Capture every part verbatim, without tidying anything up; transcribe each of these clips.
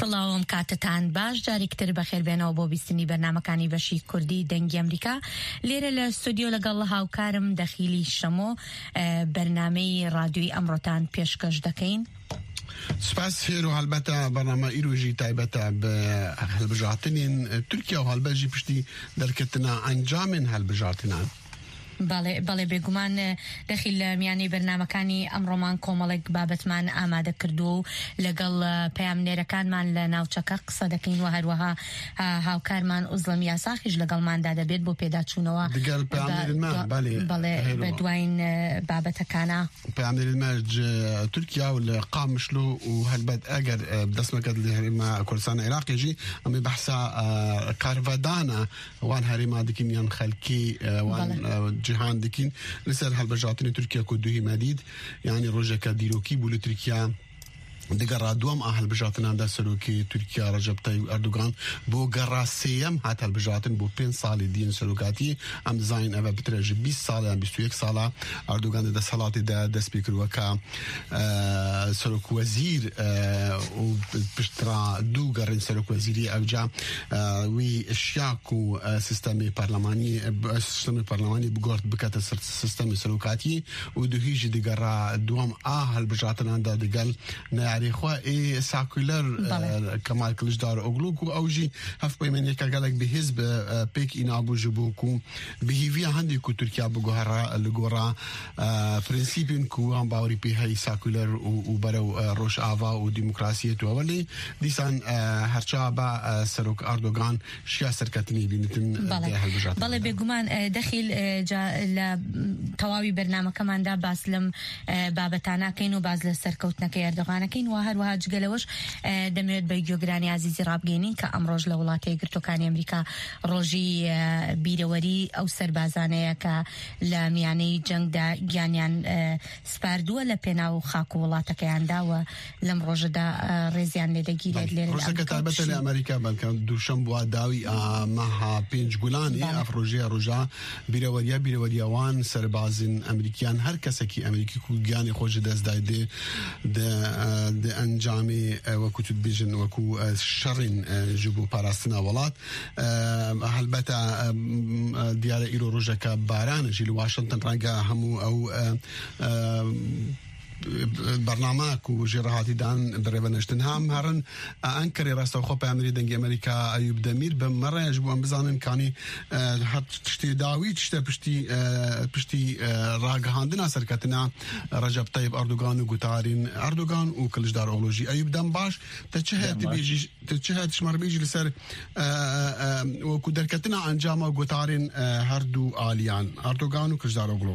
سلام کاتتان باش جارێکتر بەخێر بێنەوە بۆ بیستنی بەرنامەکانی بەشی کوردی دەنگی ئەمریکا لێرە لە ستودیۆ لەگەڵ هاوکارم دەخیلی شەمۆ بەرنامەی رادیۆی ئەمڕۆتان پێشکەش دەکەین. سپاس هێرو هەلبەتە بەرنامە ئیرۆژی تایبەتە بە هەڵبژارتنین تورکیا و هەڵبەژی پشتی دەرکەتنا ئەنجامên هەڵبژارتنان. بەڵێ بەڵێ بێگومان دەخیل لە میانەی بەرنامەکانی ئەمڕۆمان کۆمەڵێک بابەتمان ئامادە کردووە و لەگەڵ پەیامنێرەکانمان لە ناوچەکە قسە دەکەین و هەروەها هاوکارمان ئوزڵەم یاساخیش لەگەڵماندا دەبێت بۆ پێداچوونەوە بەڵێ بە دوایین بابەتەکانە. پەیامنێرمەرج تورکیا و لە قامشلو و هەلبەت ئەگەر دەستمەکەت لە هەرێما کوردستانی عێراقیژی ئەمێ بەحسا کارڤەدانە وان هەرێما دکین یان خەلکی وان جهان دکین لەسەر هەڵبژارتنی تورکیا و دوهی مەدید یعنی ڕۆژێکە دیرۆکی بوو لە تورکیا دەگەڕا دووەم هەڵبژارتناندا سەرۆکی تورکیا ڕەجەب تایب ئەردوغان بۆ گەڕا سێیەم هات هەڵبژارتن بۆ پێنج ساڵی دین سەرۆکاتی ئەم دزاین ئەوە بترێژ بیست ساڵ یان بیست و یەک ساڵە ئەردوغان دەسەڵاتیدا دەست پێ کردووە کە سەرۆک وەزیر و پشترا دوو گەڕین سەرۆک وەزیری ئەوجا وی شیاک و سیستەمی پەرلەمانی سیستەمی پەرلەمانی بگۆڕ بکاتە سەر سیستەمی سەرۆکاتی و دوهیژی دەگەڕا دووەم ئا هەڵبژارتناندا دەگەل نارێخوا ئێ ساکولەر کەمال کلژدار ئۆگلوک و ئەوژی هەف پەیمەنێکە گەلێک بەهێز بە پێک ئینابوو بوو و بهیڤە هەندێک و تورکیا بگۆڕا لەگۆڕا پرینسیپین کو ئەم باوەری پێ هەی ساکولەر و بەرەو ڕۆژئاوا و دیموکراسیەت و ئەوەڵێ دیسان هەرچا بە سەرۆک ئەردۆغان شیا سەرکەتنی بینتن هەڵبژارتن. بەڵێ بێگومان دەخیل لە تەواوی بەرنامەکەماندا باس لەم بابەتانەکەین و باز لە سەرکەوتنەکەی ئەردۆغانەکەین و هەروەها جگەلەوەش دەمەوێت بە گوێگرانی عزیزی ڕابگەینین کە ئەمڕۆژ لە وڵاتە یەکگرتووەکانی ئەمریکا ڕۆژی بیرەوەری ئەو سەربازانەیە کە لە میانەی جەنگدا گیانیان سپاردووە لە پێناو خاک و وڵاتەکەیاندا و لەم ڕۆژەدا ڕێزیان لێدەگیرێت لێرە ڕۆژەکە تایبەتە لە ئەمریکا بەڵکە دووشەم بووە داوی مەها پێنج گولانی ئەفڕۆژەیە ڕۆژە بیرەوەریە بیرەوەریەوان سەربازن ئەمریکیان هەر کەسێکی ئەمریکی و گیانی خۆشی دەستدای دێ دە ئەنجامی وەکو توت بێژن وەکو شەڕین ji بۆ پاراستنا وڵات هەلبەتە دیارە ئیرۆ ڕۆژەکە بارانەژی لە واشنتن ڕەنگە هەموو ئەو برنامه کو جراحتی دان برێبەنشتن هەم هەرن ئەنکەری ڕاستەوخۆ پەیامنێری دەنگی ئەمریکا ئەیوب دەمیر بە مەڕێژ بووم بزانن کانی هەر تشتێ داوی تشتە پشتی پشتی ڕاگەهاندنا سەرکەتنا ڕەجەب تایب ئەردوغان و گوتارین ئەردوغان و کلژدار ئۆڵۆژی ئەیوب دەم باش تە چه هەیەتی بێژی تە چه هەیەتی شمەربێژی لەسەر وەکو دەرکەتنا ئەنجامە گوتارین هەردوو ئالیان ئەردوغان و کلژدار ئۆگلۆ.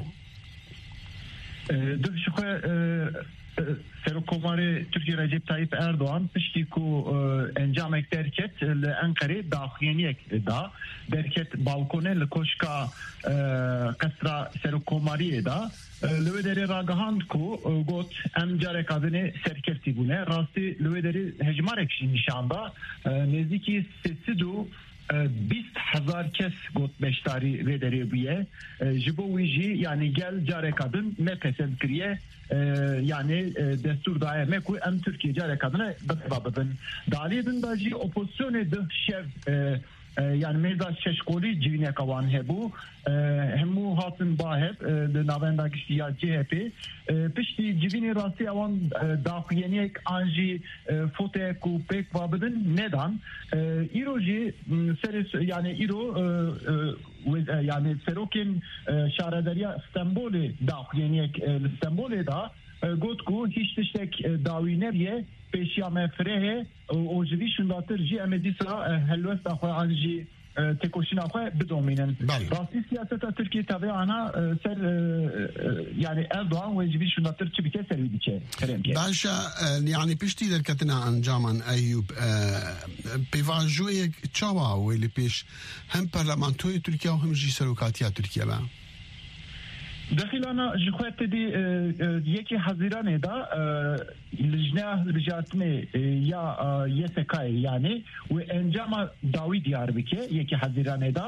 Dövüşüqe Serokkomarê Tirkiye Recep Tayyip Erdoğan piştî ku encamek derket li Enqerê daxuyeniyek da derket balkonê li koşka qesra Serokkomariyê da li wê derê ragihand ku got em carek adinê serkeftî bûne rastî li wê derê hejmarek jî nîşanda nêzîkî sêsîd û بیست هزار کس گوت بشتاری ودری بیه جبو ویجی یعنی گل جاره کدن مپسند کریه یعنی دستور دایه مکو ام ترکیه جاره کدنه بطبابدن دالیدن داجی اپوزیسیون ده شف yani mezda şeşkoli civine kavan hebu hemu hatın bahep de navendaki ya C H P pişti civini rasti avan daxuyeniyek anji fote ku pek vabedin nedan iroji seres yani iro yani serokin şaradariya İstanbul'e daxuyeniyek İstanbul'e da gotku hiç tiştek davineriye peşya mefrehe o jivi şundatır ji emedisa helwest axwe anji tekoşin axwe bidomînin. Rastî siyaseta Tirkiye tabi ana ser yani Erdoğan ve jivi şundatır çi bike serî diçe. Başa yani piştî derketina encaman Eyyub pêvajoyek çawa wê li pêş hem parlamentoyê Tirkiye û hem jî serokatiya Tirkiye be. دخیلانا جخوات دی یکی حزیرانه دا لجنه رجاتنه یا یسکای یعنی و انجام داوی دیار بکه یکی حزیرانه دا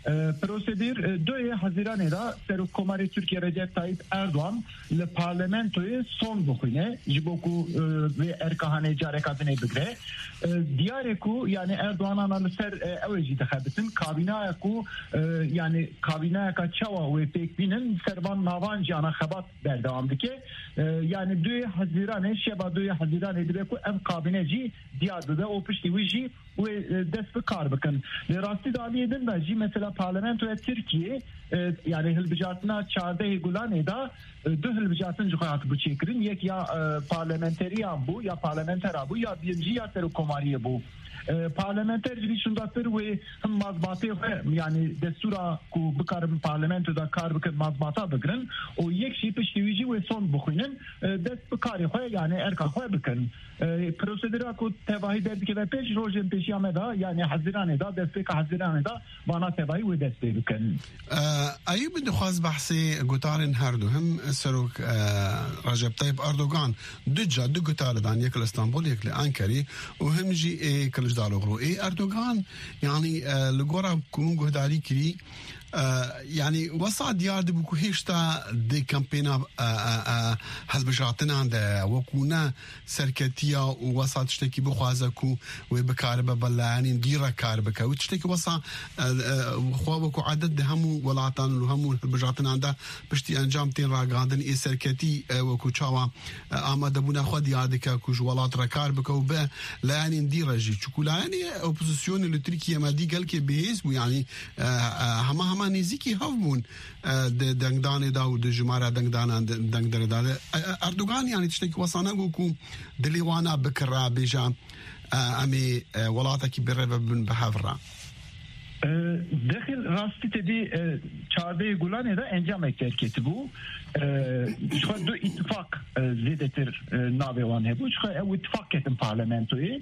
پروسیدر دوی حزیران دا سر کماری ترکیه رجب طایب اردوان لپارلمنتوی سون بخونه جبوکو و ارکهانه جاره کازنه بگره دیاره کو یعنی اردوان آنال سر اوجی دخبتن کابینه کو یعنی کابینه که چوا و پیک بینن سربان ناوان جانا خبات بردوام دکه یعنی دوی حزیران شبا دوی حزیران دیده کو ام کابینه جی دیار ده او پشتی وی جی و دست بکار بکن راستی دالیه دن دا جی مثلا پارلمنتوی ترکیه yani hilbijatına çardeyi gulan da dü hilbijatın cühat bu çekirin yek ya parlamenteriyan bu ya parlamentera bu ya birinci ya teru komariye bu parlamenterci şundadır ve hem mazbatı yani destura ku bıkarım parlamentoda kar bıkır mazbata bıkırın o yek şey piştivici ve son bıkının dest bıkarı koy yani erka koy bıkın prosedura ku tevahi derdi ve peş rojin peşiyameda yani haziraneda despeka haziraneda bana tevahi ve desti bıkın. أيوب دخواز بحثي قطارن هردو هم سروك رجب طيب أردوغان دجا دو قطار دان يك الاسطنبول يك لأنكري وهم جي اي كلش دالوغرو اي أردوغان يعني لغورا كمون قهداري كري يعني وصع ديار دي بكو هيشتا دي كامبينا حزب جاتنا عند وكونا سركتيا ووصع تشتكي بخوازكو وبكاربه بلاني نديرا كاربكا وتشتكي وصع خوابكو عدد همو ولاتان وهمو بجاتنا عند بشتي انجام تين راغاندن اي سركتي وكو تشاوا اما دبونا خو ديار دي كو جوالات ركاربكا وب لاني نديرا جي تشكولا يعني اوبوزيسيون اللي تركيا ما دي قال كي بيز ويعني هما هما نزیکی هفمون دنگدان دا و دجمارا دنگدان دنگدر دا اردوغان يعني تشتكي وصانا گوكو دليوانا بكرا بيجا امي ولاتكي بربا بن بحفرا داخل راستي تدي çardeyi gulan da encam ekterketi bu şu do ittifak zedetir navevan hebu şu ev ittifak etin parlamentoyu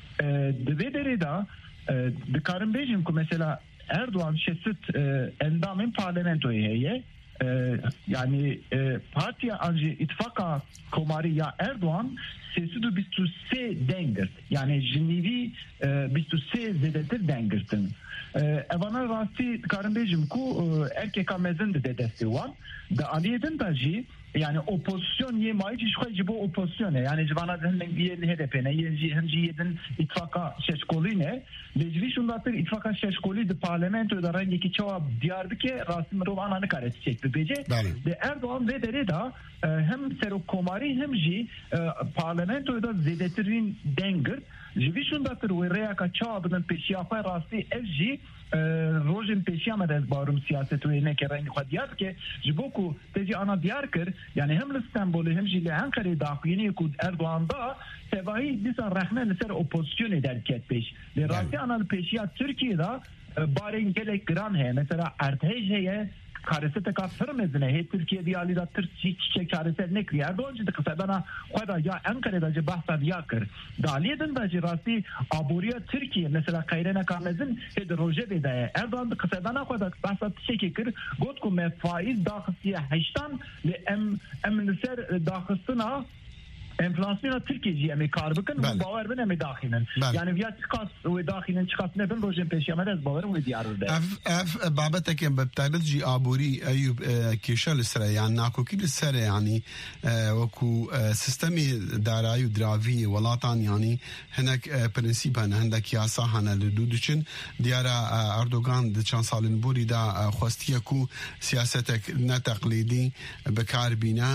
de vedere da de karın bejim ku mesela Erdoğan şesit e, endamın parlamentoyu heye e, yani e, partiye anji ittifaka komari ya Erdoğan sesi du bistu se dengirt yani jinivi e, bistu se zedetir dengirtin e, evana rasti karımbejim ku e, erkek amezin de dedesi var da aliyedin da ji yani opozisyon yemeği şu bu opozisyon yani civana hem bir H D P'ne yenci hem yedin ittifaka şeşkoline lejvi şundatır ittifaka şeşkoli de parlamentoda rengi çava diyarbike rasmi romanı karesi çekti bece de Erdoğan ve deri da hem serok komari hem ji parlamentoda zedetirin dengir jivi şundatır ve reyaka çavabının peşiyafa rasti evji rojin peşiyama dezbarum siyaset ve ne ke rengi xadiyat ke jiboku tezi ana diyarkır yani hem İstanbul'u hem jile Ankara'yı dağıyını kud Erdoğan'da sevahi disan rahmen ser opozisyon ederket peş ve rasti ana peşiyat Türkiye'de baren gelek gran he mesela ertej heye karesi te katır mezine he Türkiye diyali da tır çiçek karesi ne kriye Erdoğan ciddi kısa bana koyda ya Ankara'da ce bahsa diyakır daliyedin da ce rasti aburiya Türkiye mesela kayrena kamezin he de roje bedaya Erdoğan da kısa bana koyda bahsa çekikir gotku me faiz dağısiye heştan ve em emliser dağısına enflasyona Türkiye'ciye mi karbıkın bu bavar bine mi dahinin yani viyat çıkas ve dahinin çıkasına ben rojin peşiyamedez bavarım ve diyarır da اف بابتك بتعبد جي ابوري ايوب كيشال السرا يعني ناكو كيل السرا يعني وكو سيستمي داراي ودرافي ولاتان يعني هناك برنسيب هنا عندك ياسا هنا لدودشن ديارا اردوغان د چان سالن بوري دا خوستيكو سياستك نتقليدي بكار بينا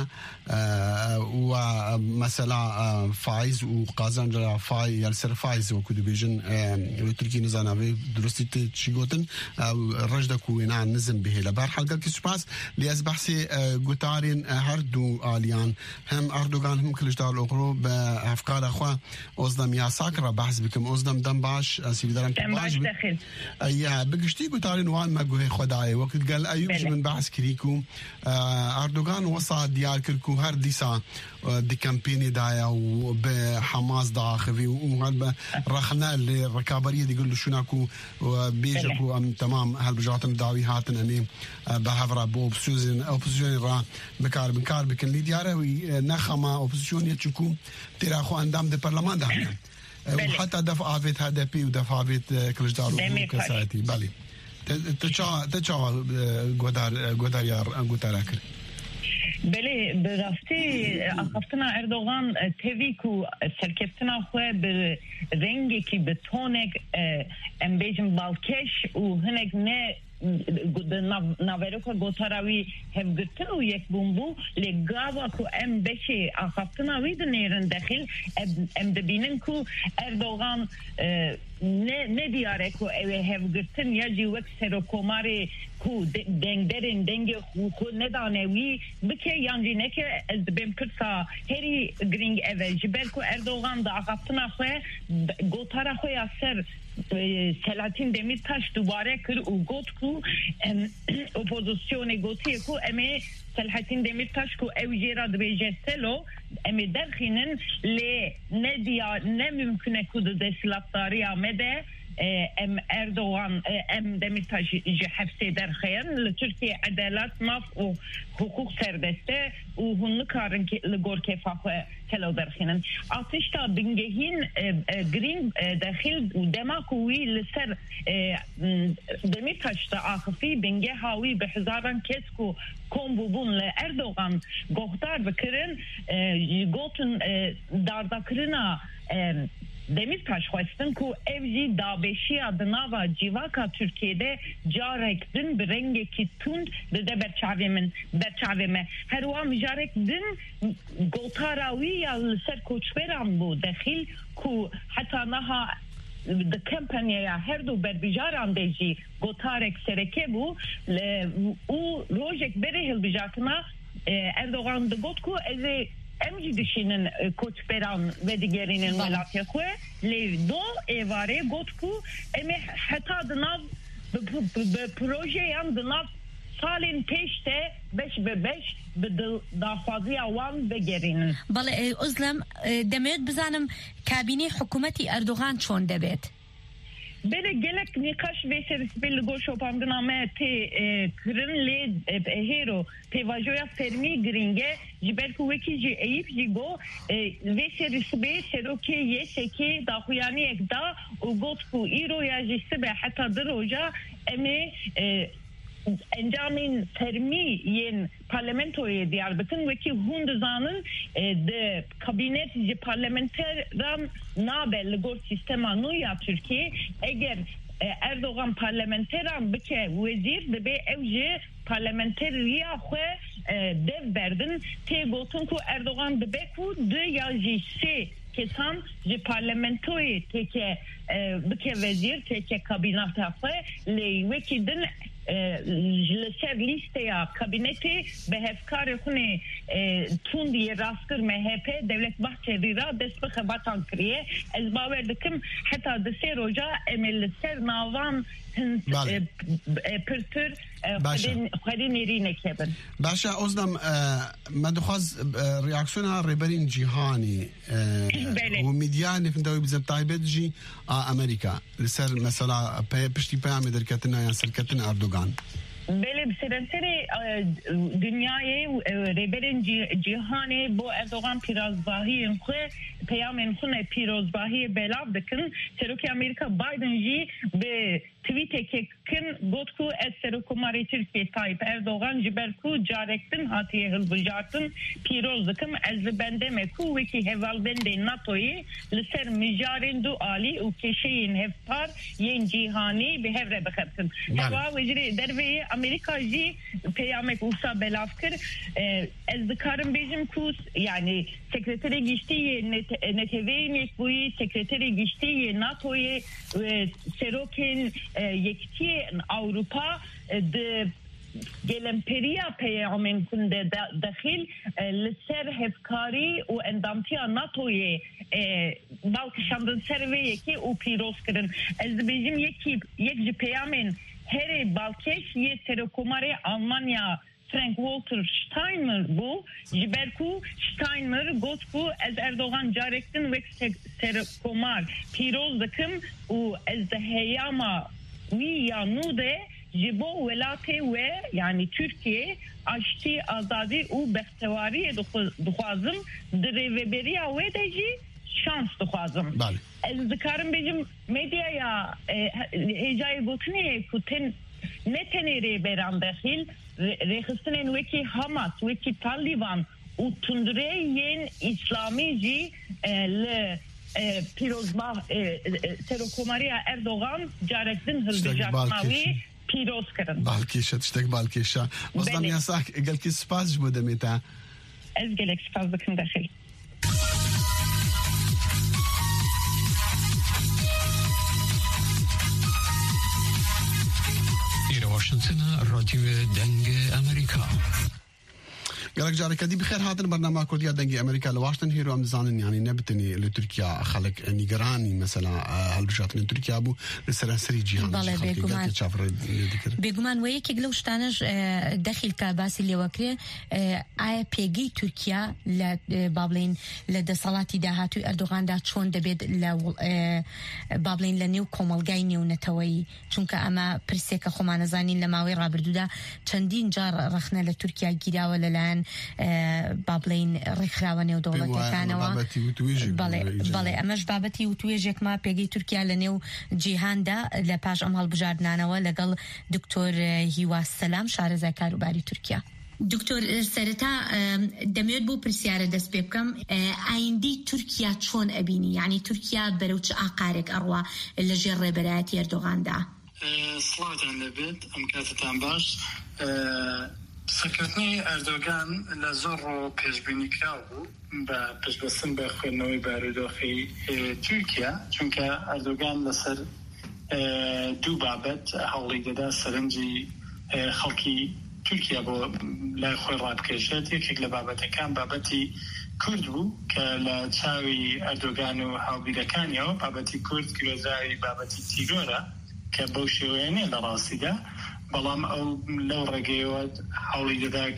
ومثلا فايز وقازان فاي يعني سر فايز وكو ديفيجن تركي نزانافي درستي تشيغوتن رجدك وينان نزم به لبار حلقة كسباس ليز بحثي قطارين هردو آليان هم أردوغان هم كلش دار الأقرو بأفكار أخوة أصدم يا ساكرة بحث بكم أصدم دم باش سيدارن كباش داخل يا بقشتي قطارين وان ما قوهي خداي وقت قال أيوب من بحث كريكو أردوغان وصل ديار كركو هر ديسا دي كامبيني دايا وبحماس داخفي وهذا رخنا الركابرية دي يقولوا شناكو وبيجكو أم تمام هالبجاتن داوي هاتن أمي بهفرة بوبسيون أوبسيون را بكار بكار بكن لي دياره ونخما أوبسيون يتشكو تراخو أندام دي برلمان دهنا وحتى دفع عفيت هذا بي ودفع عفيت كلش دارو كساتي بالي تچا تچا گودار گوداریار گوتاراکر بله براستی اخفتنا اردوغان تیویکو سرکفتنا خواه بر رنگی که بتونک ام بیجم بالکش و هنگ نه ناوروکا گوتاراوی هفگرتن و یک بومبو لگاوا کو ام بشی اخفتناوی دنیرن داخل ام دبینن کو اردوغان نه نه دیاره کو اوه هفگرتن یا جیوک سرو کوماری کو دنگ درین دنگ خو ندانوی بکه یانجی نکه از بیم کرسا هری گرینگ اوه جبر کو اردوغان دا اخفتنا خواه گوتارا خواه اثر سلاطین دمیرتاش دوباره کر و گوت کو اپوزیسیون گوتی کو امی سلاطین دمیرتاش کو اوجیرا دبیجه سلو امی درخینن لی ندیا نممکنه کو دستلاتاری آمده ام اردوغان ام دمیرتاش جه حفظه درخین لترکیه عدالت ماف و حقوق سردسته و هنو کارن که لگور کفا تلو درخینن آتش تا بنگهین گرین داخل دماغوی لسر دمیرتاش تا آخفی بنگه هاوی به هزاران کس کو کم بوبون لاردوغان گوهدار بکرن گوتن دارداکرنا Demirtaş خواستن کو evji dabeşi adına ve civaka Türkiye'de jarek din bir rengi ki tund de de berçavemin berçaveme her wa jarek din gotarawi ya ser koçveran bu dahil ku hatta naha de kampanya her do berbijaran deji gotarek sereke bu u rojek berehil bijatına Erdoğan de gotku eze emci dişinin koçberan ve diğerinin Malatya kue le do evare gotku eme hatta dınav proje yan dınav salin peşte beş be beş داخوازی آوان بگیرین. بله ازلم دمیت بزنم کابینه حکومتی اردوغان چون دبید؟ بله گلک نقاش و سرسپیل گوشو پاندنامه تی کرن لی هیرو تی واجویا فرمی گرینگه جبر کوکی جی ایپ جی گو و سرسپیل سروکی یه سکی داخویانی اکدا و گوت کو ایرو یا جسته حتی دروجا امی انجامین فرمی ین parlamentoya Diyarbakır ve ki hunduzanın de kabinet parlamenteram nabel gor sistema nuya Türkiye eğer Erdoğan parlamenteram bike vezir de be evci parlamenteriya xwe dev berdin te gotun ku Erdoğan de be ku de yajisi kesan ji parlamentoya teke bike vezir teke kabinet xwe le veki din لسر لیست یا کابینتی به هفکار خونه توندی راستر مهپ دولت بحثی را دست به خبران کریه از باور دکم حتی دسته روزا امل سر ناوان پرتر خودی نیرینه کبن. باشه ازدم مدخواز ریاکسیون ها ریبرین جهانی و میدیانی فندوی بزم تایبت جی امریکا لسر مثلا پشتی پیامی درکتنا یا سرکتنا اردوغان. بله بسیارسری dünyayı ریبرین جهانی با اردوغان پیرازباهی انخواه پیام انخونه پیرازباهی بلاو دکن سروکی امریکا بایدن جی به تویته که کن گوت کو از سروکماری ترکیه تایپ اردوغان جبر کو جارکتن هاتیه هلبجارتن پیروز دکم از بنده مکو وکی هوال بنده ناتوی لسر مجارین دو آلی و کشین هفپار ین جیهانی به هفره بخبتن هوا وجری دروی امریکا جی پیامک اوسا بلاف کر از دکارم بیجم کوس yani sekreteri geçtiği neteveyim ekbuyi sekreteri geçtiği NATO'yu Serokin yekti Avrupa de gelemperiya peyamen kunde dahil لسر هفکاری و اندامتی ناتوی balkışandın serveye ki o piroz kırın. Ez bizim yeki yekci peyamen her balkeş ye serokomare Almanya Frank Walter Steinmeier bu Jiberku Steinmeier Gotku ez Erdoğan Carektin ve Serokomar Piroz dikim u ez de heyama vi yanude jibo velate ve yani Türkiye açtı azadi u bektevari duhazım direveberiya ve deji şans duhazım. Ez dikarım bizim medyaya hecayı gotniye kuten نتنی ریبران داخل رخصتن وکی حماس وکی طالبان و تندره ین اسلامی جی ل پیروزباه سروکوماری اردوغان جارکدن هلبجاتماوی پیروز کردن. بالکیشه تشتک بالکیشه. مصدم یاساک اگل کی سپاس بوده میتا. از گلک سپاس بکن داخل. إلى واشنطن راديو دنگ أمريكا. قالك جاري كدي بخير هذا البرنامج كردية دنجي أمريكا لواشنطن هيرو أمزان يعني نبتني لتركيا خلق نيجراني مثلا هالبجات من تركيا أبو لسرانسري جيهان. بالله بيجومان. بيجومان ويك يقولوا شتانج داخل كاباس اللي وكره آية بيجي تركيا لبابلين لدصلاتي دهاتو أردوغان ده شون دبيد ل بابلين لنيو كومالجايني ونتوي چونك أما برسيكا خمان زانين لماوي رابردو ده چندين جار رخنا لتركيا جيدا ولا لان بابلين رخراوني ودولة كانوا بالله بالله أمش بابتي وتويجك ما بيجي تركيا لنيو جيهان ده لباش أمهال بجاردنا ولا قال دكتور هيواس سلام شارع زكار وباري تركيا. دكتور سرتا دميود بو برسيارة دس بيبكم عندي تركيا شون أبيني يعني تركيا بروتش آقارك أروى اللي جرى برات يردوغان ده. صلاة على البيت أم كاتتان باش سكرتني أردوغان لزورو بيجبيني كراو بجبسن بخوانوي باردوخي تركيا چونك أردوغان لسر دو بابت حولي دادا سرنجي خلقي تركيا بو لا خوي راب كيشات يكيك لبابتا كان بابتي كردو كالتشاوي أردوغان وحاوبيدا كانيو بابتي كرد كوزاوي بابتي تيغورا كبوشيويني لراسي دا بلام او لو رقيوات حولي ذاك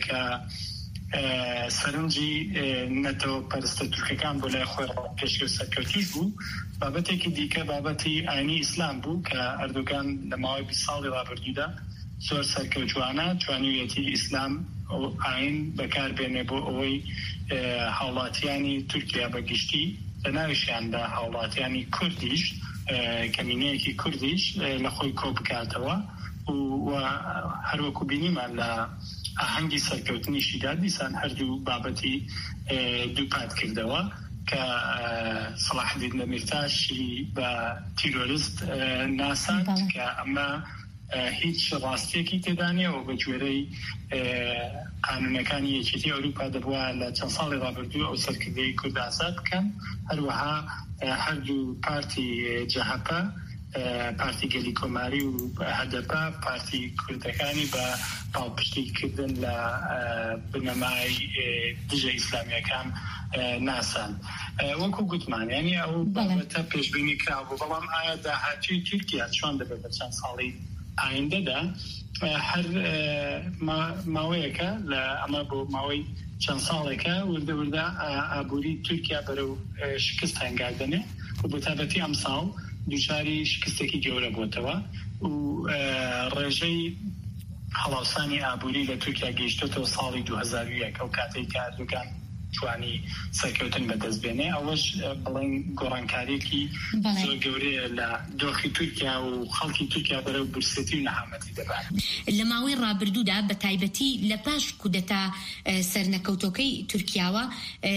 سرنجي نتو پرست ترکان بولا خوی کشور سکرتیش بو بابتی که دیگه بابتی آینی اسلام بو که اردوغان لماوی بیسالی رابردو دا زور سرکرتوانا جوانیویتی اسلام او آین بکار بینه بو اوی حولاتیانی ترکیه بگشتی لناوشیان دا حولاتیانی کردیش کمینه که کردیش لخوی کوب کاتوا و هر وکو بینیم ل آهنگی سرکوتنی شداد دیسان هر دو بابتی دو پاد کردوا که صلاح الدین دمیرتاش با تیروریست ناسان که اما هیچ راستی کی تدانیه و بجوری قانونکانی یکیتی اروپا دبوا لچند سال رابردو او سرکردی کرد آزاد کن هر وها هر دو پارتی جهپا پارتی گلی کماری و هدفا پارتی کردکانی با پاپشتی کردن ل بنمای دیجه اسلامی کام ناسان وکو گوتمان یعنی او بابتا پیشبینی کرد و بلام آیا دهاتی ترکیه چون دبه بچند سالی آینده دا هر ماویه که اما بو ماوی چند ساله که ورده ورده عبوری ترکیه برو شکست هنگاردنه و بطابتی امسال دوچاری شکستکی گوره بودتوا و رژه حلاسانی عبوری لترکیه گشته تا سالی دو هزار و یک او کاتی که اردوگان توانی سرکوتن بدست بینه اوش بلین گورانکاری کی زور گوره لداخل ترکیه و خلقی ترکیه برای برسیتی و نحامتی دبار لماوی رابردو دا بتایبتی لپاش کودتا سرنکوتوکی ترکیه و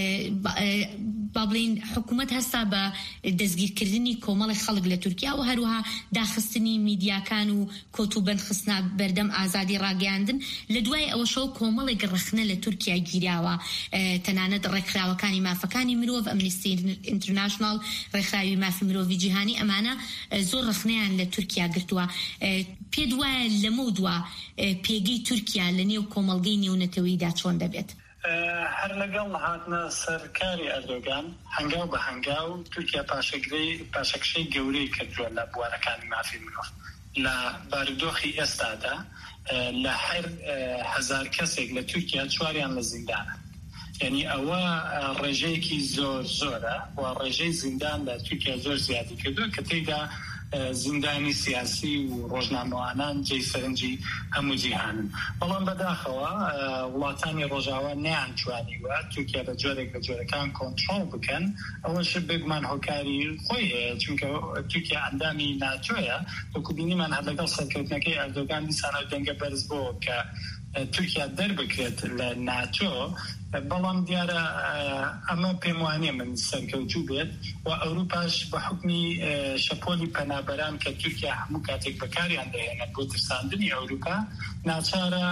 بابلین حکومت هستا با دزگیر کردنی کومال خلق لترکیه و هروها داخستنی میدیا کانو کتوبن خصنا بردم آزادی راگیاندن لدوای اوشو کومال گرخنه لترکیه گیریا و تنانت رکراوکانی مافکانی مروف امنیستی انترناشنال رکراوی مافی مروفی جهانی امانه زور رخنیان لترکیه گرتوا پیدوا لمودوا پیگی ترکیه لنیو کومالگی نیو نتوی دا چون دبیت هر لگل هاتنا سرکاری اردوگان هنگاو به هنگاو ترکیه پاشگری پاشکشی گوری کردوا لبوارکانی مافی مروف لباردوخی استادا لهر هزار کسیگ لترکیه چواریان لزندانه يعني أوا رجيكي زور زورة ورجي زندان دا تركيا زور زيادة كدو كتيدا زیندانی سیاسی و ڕۆژنامەوانان جێی سەرنجی هەموو جیهانن. بەڵام بەداخەوە وڵاتانی ڕۆژاوا نەیانتوانیوە تورکیا بە جۆرێک بە جۆرەکان کۆنتڕۆڵ بکەن. ئەوەش بێگومان هۆکاری خۆی هەیە، چونکە تورکیا ئەندامی ناتۆیە. وەکو بینیمان هەر لەگەڵ سەرکەوتنەکەی ئەردۆغان دیسانە دەنگە بەرز بۆ کە تورکیا دەربکرێت لە ناتۆ. بەڵام دیارە ئەمە پێم وانییە من سەرکەوتوو بێت و ئەوروپاش بە حکمی شەپۆلی پەنابەران کە تورکیا هەموو کاتێک بەکاریان دەهێنێت بۆ ترساندنی ئەوروپا ناچارە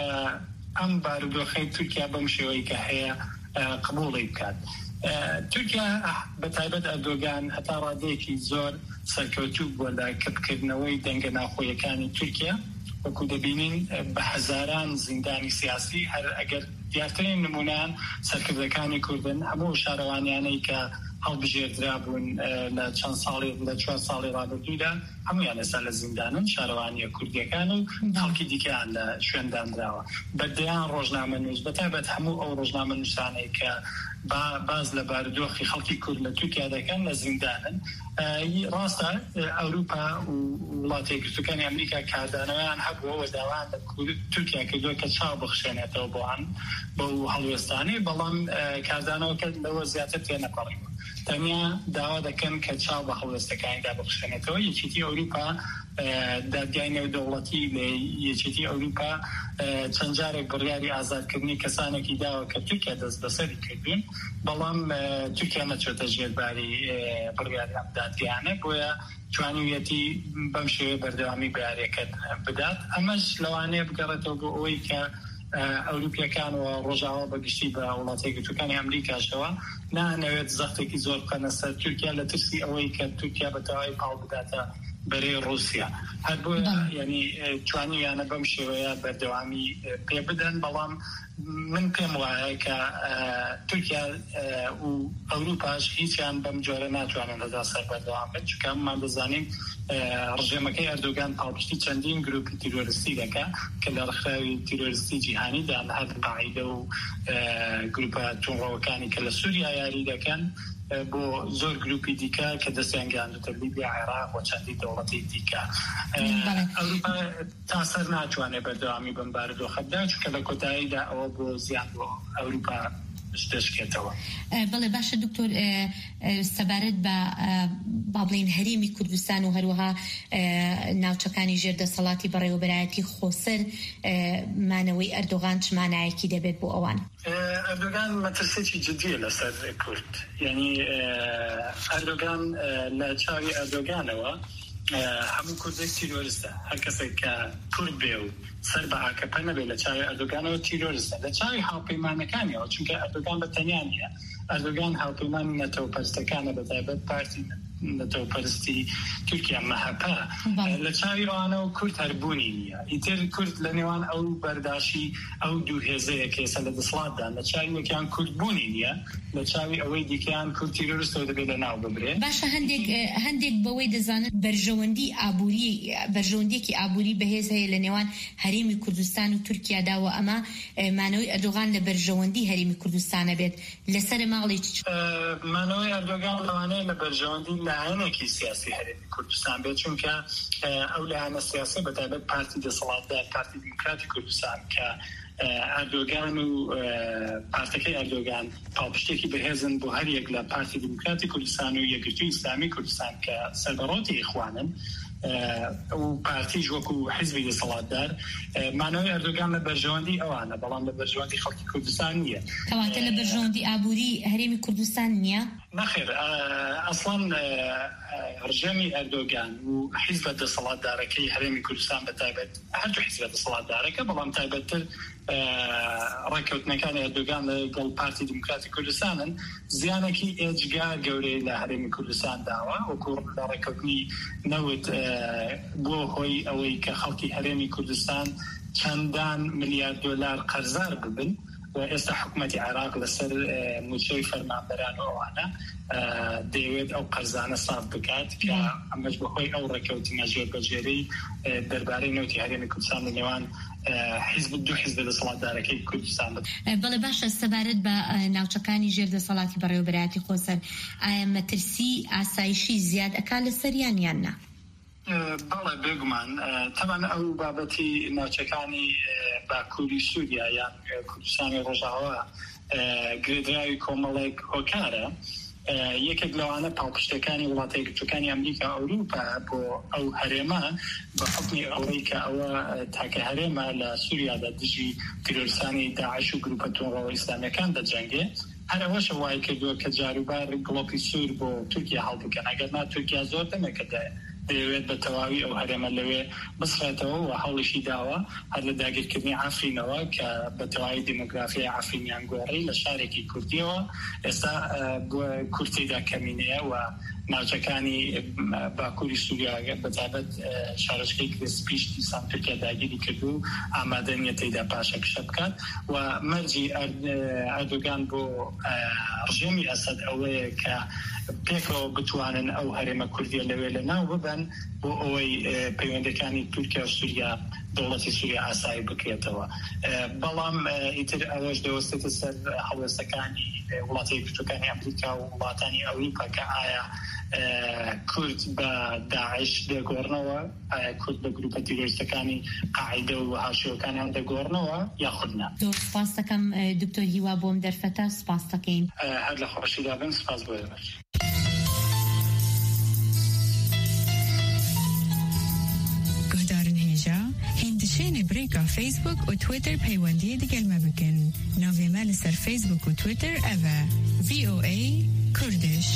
ئەم بارودۆخەی تورکیا بەم شێوەی کە هەیە قبوڵی بکات. تورکیا بە تایبەت ئەردۆغان هەتا ڕادەیەکی زۆر سەرکەوتوو بووە لە کەپکردنەوەی دەنگە ناخۆیەکانی تورکیا. وەکو دەبینین بە هەزاران زیندانی سیاسی، هەر ئەگەر دیارترین نمونان سەرکردەکانی کوردن هەموو شارەوانیانەی کە هەڵبژێردرا بوون لە چەند ساڵی لە چوار ساڵی ڕابردوودا هەمویان ئێستا لە زیندانن، شارەوانیە کوردیەکان و خەڵکی دیکەیان لە شوێندانراوە. بەدەیان ڕۆژنامە نووس بەتایبەت هەموو ئەو ڕۆژنامە نووسانەی کە باز لە بارودۆخی خەڵکی کورد لە تورکیا دەکەن لە زیندانن. ڕاستە ئەوروپا و وڵاتە یەکگرتووەکانی ئەمریکا کاردانەوەیان هەبووە داوایان لە تورکیا کردووە کە چاو بخشێنێتەوە بۆیان بۆ هەڵوێستانی، بەڵام کاردانەوەکە لەوە زیاتر تێنەپەڕیوە. تەنیا داوا دەکەن کە چاو بە هەڵوێستەکانیدا بخشێنێتەوە. یەکێتی ئەوروپا دادگای نێودەوڵەتی لە یەکێتی ئەوروپا چەند جارێک بڕیاری ئازادکردنی کەسانێکی داوە کە تورکیا دەست بەسەری کردوین، بەڵام تورکیا نەچۆتە ژێرباری بڕیاری ئەم دادگایانە، بۆیە توانیویەتی بەم شێوەیە بەردەوامی بەیاریەکە بدات. ئەمەش لەوانەیە بگەڕێتەوە بۆ ئەوەی کە ئەوروپیەکان و ڕۆژاوا بەگشتی بە وڵاتە یەکگرتووەکانی ئەمریکاشەوە نانەوێت زەختێکی زۆر بکەنە سەر تورکیا لە ترسی ئەوەی کە تورکیا بەتەواوی پاڵ بداتە بەرەی رووسیا. هەر بۆیە یعنی توانیویانە بەم شێوەیە بەردەوامی پێ بدەن. بەڵام من پێم وایە کە تورکیا و ئەوروپاش هیچیان بەم جۆرە ناتوانن لەدا سەر بەردەوام بن، چونکە هەمومان دەزانین ڕژێمەکەی ئەردۆغان پاڵپشتی چەندین گروپی تیرۆریستی دەکات کە لە ڕێکخراوی تیرۆریستی جیهانیدا هەر قاعیدە و گروپە تووڕەوەکانی کە لە سووریا یاری دەکەن بۆ زۆر گروپی دیکە کە دەستیان گەیاندوتە لیبیا، عێراق و چەندی دەوڵەتی دیکە. ئەوروپا تا سەر ناتوانێت بەردەوامی بەم بارودۆخە بدات، چونکە لە کۆتاییدا ئەوە بۆ زیان بۆ ئەوروپا دەشکێتەوە. بەڵێ باشە دکتۆر، سەبارەت بە با بڵین هەرێمی کوردستان و هەروەها ناوچەکانی ژێردەسەڵاتی بەڕێوەبەرایەتی خۆسەر مانەوەی ئەردۆغان چ مانایەکی دەبێت بۆ ئەوان؟ ئەردۆغان مەترسێکی جدیە لەسەر کورد. یعنی ئەردۆغان لە چاوی ئەردۆغانەوە هەموو کوردێک تیرۆریستە. هەر کەسێک کە کورد بێ و سەر بە ئاکەپە نەبێت لە چاوی ئەردۆغانەوە تیرۆریستە. لە چاوی هاوپەیمانەکانیەوە، چونکە ئەردۆغان بەتەنیا نیە. ئەردۆغان هاوپەیمانی نەتەوەپەرستەکانە بەتایبەت پارتی نەتەوەپەرستی تورکیا مەهەپە لە چاوی ئەوانەوە کورد هەربوونی نییە. ئیتر کورد لە نێوان ئەو بەرداشی ئەو دوو هێزەیە کە ئێستا لە دەسەڵاتدا لە چاوی وەکیان کوردبوونی نییە، لە چاوی ئەوەی دیکەیان کورد تیرۆریستەوە دەبێت لە ناو ببرێت. باشە هەندێک هەندێک بەوەی دەزانن بەرژەوەندی ئابووری بەرژەوەندیەکی ئابووری بەهێز هەیە لە نێوان هەرێمی کوردستان و تورکیادا و ئەمە مانەوەی ئەردۆغان لە بەرژەوەندی هەرێمی کوردستانە بێت. لەسەر ماڵی مانەوەی ئەردۆغان لەوانەیە لە بەرژەوەندی لایەنێکی سیاسی هەرێمی کوردستان بێت، چونکە ئەو لایەنە سیاسی بەتایبەت پارتی دەسەڵاتدار پارتی دیموکراتی کوردستان کە ئەردۆغان و پارتەکەی ئەردۆغان پاڵپشتێکی بەهێزن بۆ هەر یەک لە پارتی دیموکراتی کوردستان و یەکگرتووی ئیسلامی کوردستان کە سەربەڕۆتی ئیخوانن و پارتیش وەکو حیزبی دەسەڵاتدار. مانەوەی ئەردۆغان لە بەرژەوەندی ئەوانە، بەڵام لە بەرژەوەندی خەڵکی کوردستان نییە. کەواتە لە بەرژەوەندی ئابووری هەرێمی کوردستان نییە؟ نەخێر، ئەسڵان ڕژێمی ئەردۆغان و حیزبە دەسەڵاتدارەکەی هەرێمی کوردستان بەتایبەت هەردوو حیزبە دەسەڵاتدارەکە، بەڵام تایبەتتر ڕێککەوتنەکانی ئەردۆغان لەگەڵ پارتی دیموکراتی کوردستانن زیانێکی ئێجگار گەورەی لە هەرێمی کوردستان داوە، وەکو لە ڕێککەوتنی نەوت بۆ هۆی ئەوەی کە خەڵکی هەرێمی کوردستان چەندان ملیارد دۆلار قەرزار ببن و ئێستا حکوومەتی عێراق لەسەر موچەی فەرمانبەران و ئەوانە دەیەوێت ئەو قەرزانە ساف بکات کە ئەمەش بەهۆی ئەو ڕێککەوتنە جێبەجێرەی دەربارەی نەوتی هەرێمی کوردستان لە نێوان حیزب دوو حیزب دەسەڵاتدارەکەی کوردستان. بەڵێ باشە، سەبارەت بە ناوچەکانی ژێردەسەڵاتی بەڕێوەبەرایەتی خۆسەر ئایا مەترسی ئاسایشی زیاد ئەکا لەسەریان یان نا؟ بەڵێ بێگومان تەمان ئەو بابەتی ناوچەکانی باکووری سووریا یان کوردستانی ڕۆژاوا گرێدراوی کۆمەڵێک هۆکارە یەکێک لەوانە پاڵپشتەکانی وڵاتە یەکگرتووەکانی ئەمریکا ئەوروپا بۆ ئەو هەرێمە بە حکمی ئەوەی کە ئەوە تاکە هەرێمە لە سووریادا دژی تیرۆریستانی داعش و گروپە تۆڕەوە ئیسلامیەکان دەجەنگێ هەر ئەوەشە وای کردووە کە جاروبار گڵۆپی سوور بۆ تورکیا هەڵبکەن ئەگەرنا تورکیا زۆر دەمێکە دەیەوێت بە تەواوی ئەو هەرێمە لەوێ بسڕێتەوە و هەڵیشی داوە هەر لە داگیرکردنی ئافرینەوە کە بە تەواوی دیموگرافیای ئافرینیان گۆڕی لە شارێکی کوردیەوە ئێستا کورتیدا کەمینەیە و ناوچەکانی باکووری سووریا بەتابەت شارۆچکەی کرسپیش دیسان تورکیا داگیری کردو و ئامادە نیە تێیدا پاشەکشە بکات و مەرجی ئەردۆگان بۆ ڕژێمی ئەسەد ئەوەیە کە پێکەوە بتوانن ئەو هەرێمە کوردیە لەوێ لە ناو ببەن بۆ ئەوەی پەیوەندەکانی تورکیا و سووریا دەوڵەتی سووریا ئاسایی بکرێتەوە بەڵام ئیتر ئەوەش دەوەستێتە سەر هەڵوێستەکانی وڵاتە یەکگرتووەکانی ئەمریکا و وڵاتانی ئەوروپا کە ئایا کورد بە داعش دەگۆڕنەوە ئایا کورد بە گروپە تیرۆریستەکانی قاعیدە و هاشیوەکانیان دەگۆڕنەوە یاخود نا. زۆر سپاس دەکەم دکتۆر هیوا بۆم دەرفەتە سپاس دەکەین. هەر لە خۆشیدا بن سپاس بۆ ئێوەش. گهدارن هێژە هێندشێنێ برێکا فیسبوک و تویتر پەیوەندیە دەگەلمە بکەن. ناوێمە لەسەر فیسبوک و تویتر ئەڤە ڤی ئۆ ئەی کوردش.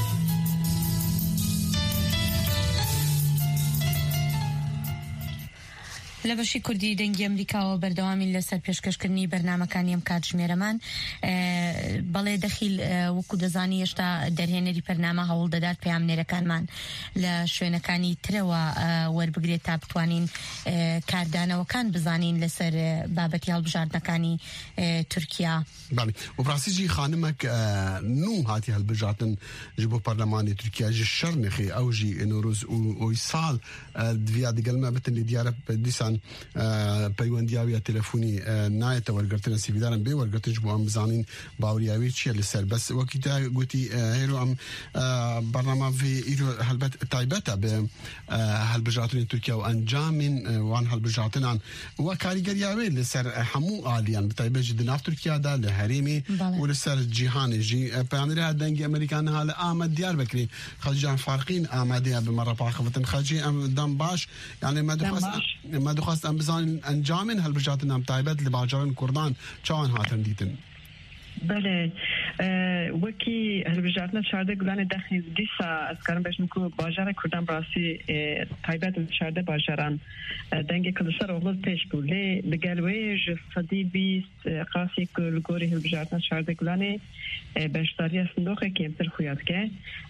لە بەشی کوردی دەنگی ئەمریکاوە بەردەوامی لەسەر پێشکەشکردنی بەرنامەکانی ئەم کات ژمێرەمان بەڵێ دەخیل وەکو دەزانی هێشتا دەرهێنەری بەرنامە هەوڵ دەدات پەیامنێرەکانمان لە شوێنەکانی ترەوە وەربگرێت تا بتوانین کاردانەوەکان بزانین لەسەر بابەتی هەڵبژاردنەکانی تورکیا. بەڵێ وپراسیجی خانمێک نو هاتی هەڵبژاردن ji بۆ پەرلەمانی تورکیا ji شەرنێخی ئەوژی نۆرۆز و ئۆی ساڵ دویا دەگەلمە بتن لە دیارە دیسان پەیوەندیاویە تەلەفۆنی نایەتە وەرگرتنە سیڤیلارن بێ وەرگرتنش بۆ ئەم بزانین باوریاوی چییە لەسەر بەس وەکیدا گوتی هێرو ئەم بەرنامە ئیرۆ هەلبەت تایبەتە بە هەڵبژاردنی تورکیا و ئەنجامین وان هەڵبژاردنان وە کاریگەریاوێ لەسەر هەموو ئالیان بەتایبەت دناف تورکیادا لە هەرێمی و لەسەر جیهانێژی پەیامنێرە دەنگی ئەمریکانها لە ئامەد دیار بکرێ خەلجان فارقین ئامادەیە بمەڕە پاخەوتن خەلجی ئەم دەم باش یعنی مەدەخواست ما دخواست ام بزانین انجامن هەڵبژاردن ئەم تایبەت لە باجارن کوردان چاوان هاتن دیتن. بله وەکی هەڵبژاردنە چاردە گولانە دەخی دیسا ئەسکارم بەشم کو باژارە کوردان باسی تایبەت چاردە باژاران دەنگێک لەسەر وڵات پێش بوو لێ لەگەلوێژ سەدی بیست قاسێک لەگۆری هەڵبژاردنە چاردە گولانێ بەشداریە سندۆقێکی ئەمتر خویاتکە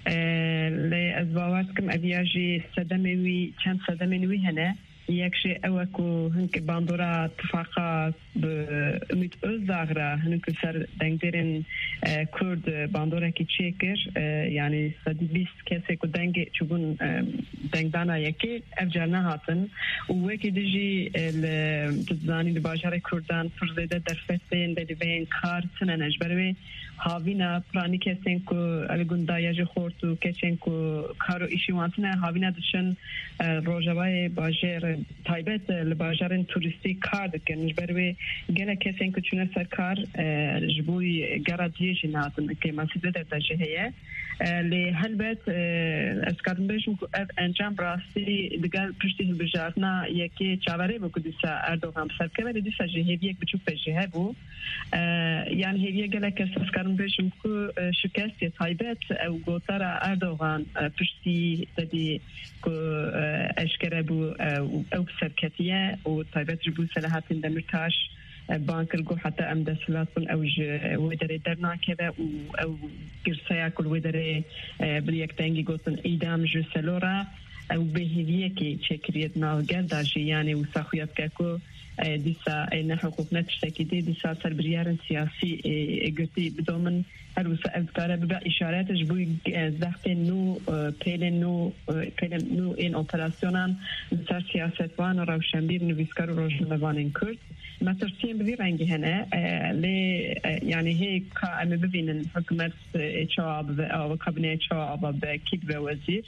لێ ئەز باوار بکەم ئەڤیاژی سەدەمێوی چەند سەدەمێنوی هەنە یەکشێ ئەوە کو هەنک باندۆرا تفاقا ئومید ئۆزداغرا هەنک سەر دەنگدێرن کورد باندۆرێکی چێ کرد یعنی سەدی بیست کەسێک و دەنگێ چوبوون دەنگدانا یەکێ ئەف جار نەهاتن و وەکی دژی دزانی لە باژارێ کوردان پڕ زێدە دەرفەتێن دەدەبێن کار چنە نەژبەروێ هاوینا پرانی کەسێن کو ئەلگوندایەژی خۆرت و کەچێن کو کار و ئیشی وانتنە هاوینا دشن ڕۆژەوای باژێر تایبەت لە باژارن توریستی کار دەکەن ژبەروێ گەلە کەسێن کە چونە سەر کار ji بوی گەرا دیێژی نهاتن کە مەسیدە دەردەژێ هەیە لێ هەلبەت ئەسکارم بێژم کو ئەv ئەنجام ڕاستی دەگەل پشتی هەڵبژاردنا یەکێ چاوەڕێ بۆ کو دیسا ئەردۆغان سەرکەوە لە دیسا ژێ هێویەک بچوو پێژێ هەبوو یان هێویە گەلە کەس ئەسکارم بێژم کو شکستی تایبەت ئەو گۆتەرە ئەردۆغان پشتی دەدی کو ئەشکەرە بوو ئەو سەرکەتیە و تایبەت ji بوو سەلاحەتین دەمیرتاش بانکرگو حتى ام دسلات كل اوج ودري درنا كذا او قرصيا كل ودري بريك تانجي قوتن ايدام جو سلورا او بهذيه كي شكريتنا قرداجي يعني وساخيات كاكو دیسا این حقوق نتشتکی دی دیسا سر بریارن سیاسی گرتی بدومن هر وسا اذکاره ببع اشاراتش بوی زخت نو پیل نو پیل نو این اپراسیونان سر سیاستوان و روشنبیر نویسکار و روشنبوان کرد مترسیم بوی رنگی هنه لی یعنی هی که امی ببینن حکومت چاب و کابینه چاب و کید و وزیر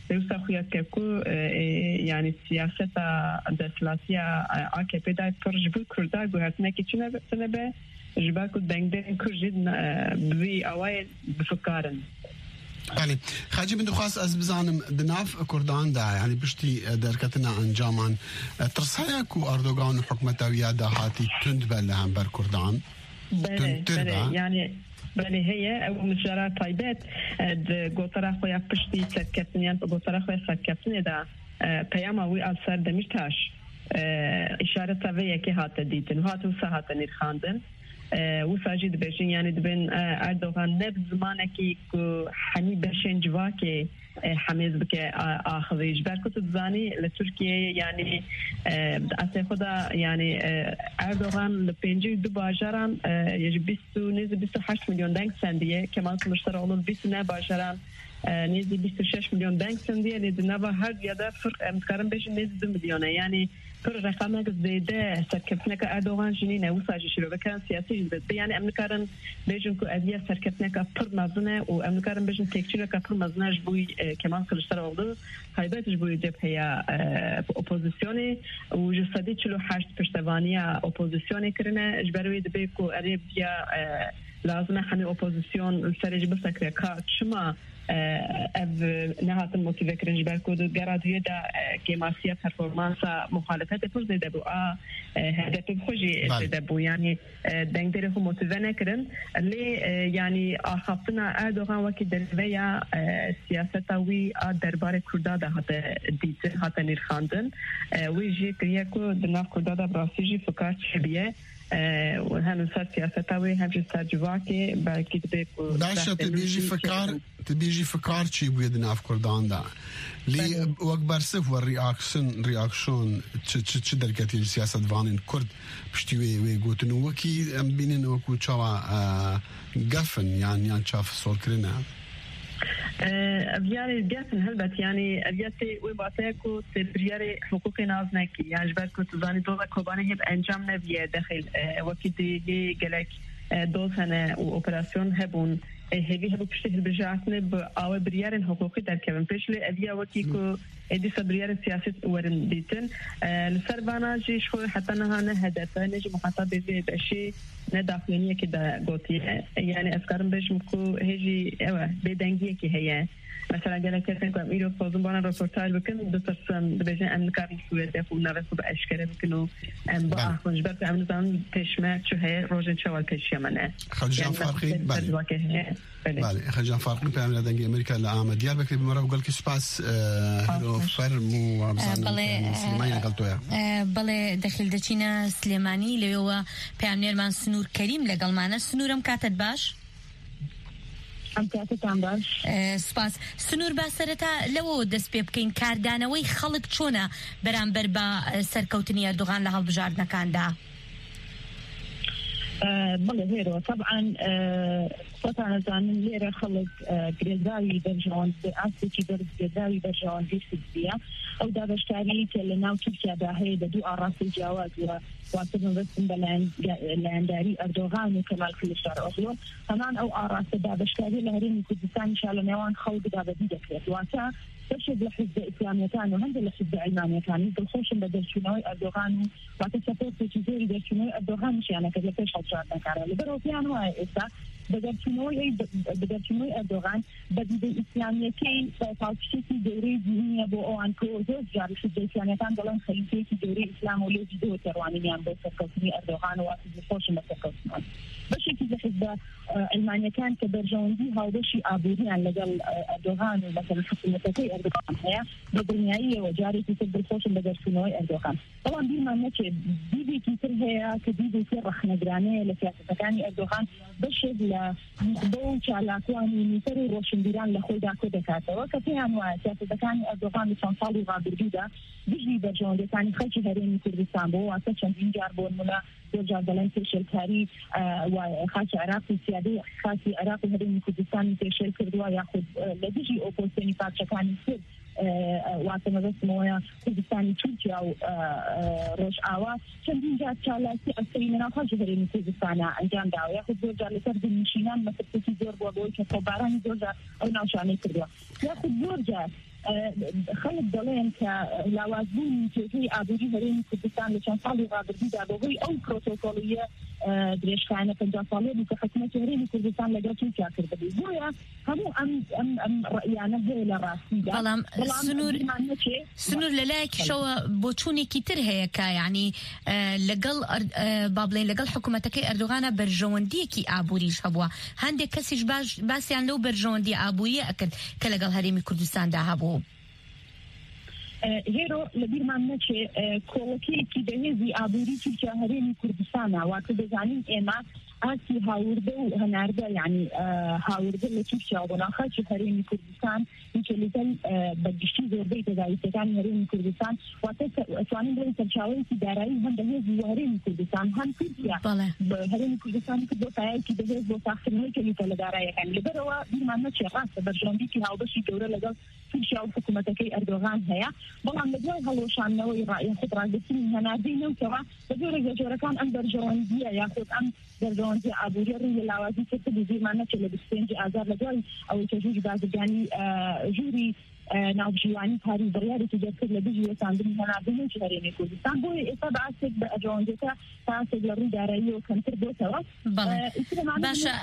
لوسا خويا كيكو يعني السياسة الدسلاتية عاكبة دا فرجبو كردا قوهاتنا كيتشنا بسنبه جباكو دنگدن كرجد بوي اوائل بفكارن. بله خاجي من دخواست از بزانم دناف كردان دا يعني بشتي دركتنا عن جامان ترسايكو أردوغان وحكمته ويادا هاتي تند بلهم بر كردان بله بله يعني بله هي او مجرى طيبات قوترا خويا بشتي سكتنيان قوترا خويا سكتني دا قيامة وي ألسر دمشتاش إشارة تابعية كي هات ديتن وهاتو ساهات نيرخاندن وساجد بيشين يعني دبن أردوغان نبز زمانكي كو حمي بشين جواكي حميز بك آخذيش بركو تزاني لتركيا يعني أسي خدا يعني أردوغان لبنجي دو باجران يجب بيستو نيزي بيستو حشت مليون دنك سندية كمان كمشتر أولو بيستو نا باجران نيزي بيستو شش مليون دنك سندية نيزي نبا هر يادا فرق متكارن بيشن نيزي دو مليونة يعني كل رقمك زيادة سركبتناك أردوغان جنينة وساجي شلو بكان سياسي جدد يعني أمنكارن بيجن كو أدية سركبتناك بر مزنة وأمنكارن بيجن تكتيرك بر مزنة جبوي كمان كلشتر أولو هايبات جبوي جب هي أوبوزيسيوني وجسدي شلو حشت پشتوانية أوبوزيسيوني كرنا جبروي دبيكو أريبيا لازم حمي أوبوزيسيون السرج بسكرة كات شما اف نهات الموتيفه کرنج برکو دو گرادیه دا کماسیه پرفورمانسا مخالفت پر زده بو هدف خوشی زده بو يعني دنگ دره خو موتیوه نکرن لی يعني آخفتنا اردوغان وکی دلویا سیاستاوی دربار کرده دا هات دیت هات نیرخاندن وی جی کریه کو دناف کرده دا براسیجی فکر چبیه وهم صار سياستاوي هم جسر جواكي باكي تبيك داشة تبيجي فكار تبيجي فكار شي بيدنا في كردان دا لي وأكبر صف والرياكشن رياكشن تش دركتي السياسة فانين كرد بشتوي ويقولوا وكي أم بينن وكو شوا قفن يعني يعني شاف صور كرنا أبياري جاتن هلبت يعني أبياتي وبعتيكو تبرياري حقوق نازنكي يعني جبالكو تزاني دولا كوباني هب أنجام نبيه داخل وكي دي جلك دول سنة وأوبراسيون هبون هذه هبو بشتغل برجعتنا بأول بريار حقوقي در كمان بيشلي أبيا وكيكو إدي سبريار السياسة ورن ديتن السربانا جي شوي حتى نهانا هدفة نجي مخاطب بيزي بأشي نداخلينية كده قوتي يعني أفكارم بيش مكو هجي ايوه بيدنجية كي هي مثلا قال لك كيف كم إيرو فوزن بانا ريبورتاج بكن دكتور بيجي أن كارن سويد يكون نفسه بأشكال بكنو أن بقى خنج بس عم نزام تشمع شو هي روجن شوال تشيمنا خرجان فارقي بالي بالي خرجان فارقي بيعمل دنجي أمريكا لعام ديار بكري بمرة وقال كسباس هلو فرم وابزان سليماني قلتوها بالي دخل دچينا سليماني ليوا بيعمل من سنور كريم لقال معنا سنورم كاتد باش أم كاتتان باش سپاس سنور باسرتا لو دەست پێ بکەین کاردانەوەی خەڵک چۆنە بەرامبەر بە سەرکەوتنی ئەردوغان لە هەڵبژاردنەکاندا بەڵێ هێرەوە طبعاً خۆتان ئەزانن لێرە خەڵک گرێزراوی بەرژەوەندی ئاستێکی بەرز گرێزراوی بەرژەوەندی سزیە ئەو دابەشکاری کە لە ناو تورکیادا هەیە بە دوو ئاڕاستی جیاواز وە واتر مبستن بەلایەنداری ئەردۆغان و کەمال کلیشدارۆغلو هەمان ئەو ئاڕاستە دابەشکاری لە هەرێمی کوردستانیشا لە نێوان خەڵکدا بەدی دەکرێت واتە بەشێک لە حزب ئیسلامیەکان و هەندێک لە حزب عیلمانیەکانی دڵخۆشن بە دەرچوونەوەی ئەردۆغان و واتە سەپۆرتێکی زۆری دەرچوونەوەی ئەردۆغانیشیانەکرد لە پێش هەڵبژاردنەکانە لەبەرەوە پێیان وایە ئێستا بەدەرچوونەوەی ئەردۆغان بە دیدەی ئیسلامیەکەی پاڵپشتێکی گەورەی دینیە بۆ ئەوان کە زۆر جار حزب ئیسلامیەکان دەڵێن خەلیفەیەکی گەورەی ئیسلام و لێ جدۆ تێڕوانینیان بۆ سەرکەوتنی ئەردۆغان و واتە دڵخۆشن بە سەرکەوتنەوە بەشێکی لە حزب عیلمانیەکان کە بەرژەوەندی هاوبەشی ئابووریان لەگەڵ ئەردۆغان و مەسەڵەن حکوومەتەکەی ئەردۆغان هەیە بە دڵنیاییەوە جارێکی تر دڵخۆشن بە دەرچوونەوەی ئەردۆغان بەڵام بیرمان نەچێت دیدێکی تر هەیە کە دیدێکی ڕەخنەگرانەیە لە سیاسەتەکانی ئەردۆغان بەشێک لە بۆ چالاکوانی میتەر و ڕۆشنبیران لە خۆیدا کۆ دەکاتەوە کە پێیان وایە سیاسەتەکانی ئەردۆغان لە چەند ساڵی ڕابردوودا دژی بەرژەوەندەکانی خەڵکی هەرێمی کوردستان بۆ واتە چەندین جار بۆ نمونە زۆر جار دەڵێن پێشێلکاری خاکی عێراق و سیادەی خاکی عێراق و هەرێمی کوردستانی پێشێل کردووە یاخود لە دژی ئۆپۆزیسیۆنی پارچەکانی کرد واتە مەبەستمەوەیە کوردستانی تورکیا و ڕۆژئاوا چەندین جار چالاکی ئەسکەری لەناو خەڵکی هەرێمی کوردستانە ئەنجام داوە یاخود زۆر جار لەسەر دڵنشینان مەسەلەیەکی زۆر بووە بۆی کە تۆبارانی زۆر جار ئەو ناوشانەی کردووە یاخود زۆر جار خلق دلين كلاوازين تجي عبوري هرين كردستان لشان صالي رابردي دابوغي أو بروتوكولية دريش كائنة فنجان صالي بكحكمة هرين كردستان لقاتين كاكر بدي بويا همو أم أم أم رأيانا هي لراسي بلام سنور سنور للاك شو بوچوني كتير هيك يعني لقل بابلين لقل حكومتك أردوغانا برجوندي كي عبوريش هبوا هندي كسيش باش بس يعني لو برجوندي عبوري أكد كلقل هريمي كردستان ده هبو هيرو لبير ما نشي كولكي كي دهزي عبوري تركيا هريمي كردستان وقت بزانين إما آسي هاورده وهنارده يعني هاورده لتركيا وناخد شو هريمي كردستان يمكن بدشتي زور بيت زي تكاني هريمي كردستان وأتواني بين ترشاوي تداري هم دهزي هريمي كردستان هم تركيا هريمي كردستان كده فاي كده دهز بوساخر ميك اللي تلداري يعني لبروا بير ما نشي راس برجوندي كي هاوبشي دورة لقل تركيا وحكومتك أردوغان هيا بلان لجوي هلوشان نوي رأي خد راجتين هنادينه وكوا بجورة جورة كان أم برجوندية ياخد أم برجوندي عبوري الرجل لوازي كتب وزير ما نشي لبستنجي آزار لجوي أو تجوج بازجاني جوري ناوجواني تاري برياري تجسد لبيجي وساندم هنادينه شهرين كردستان بوي إصاب عسك برجونديتا تاسد لري داري وكنتر بوتوا باشا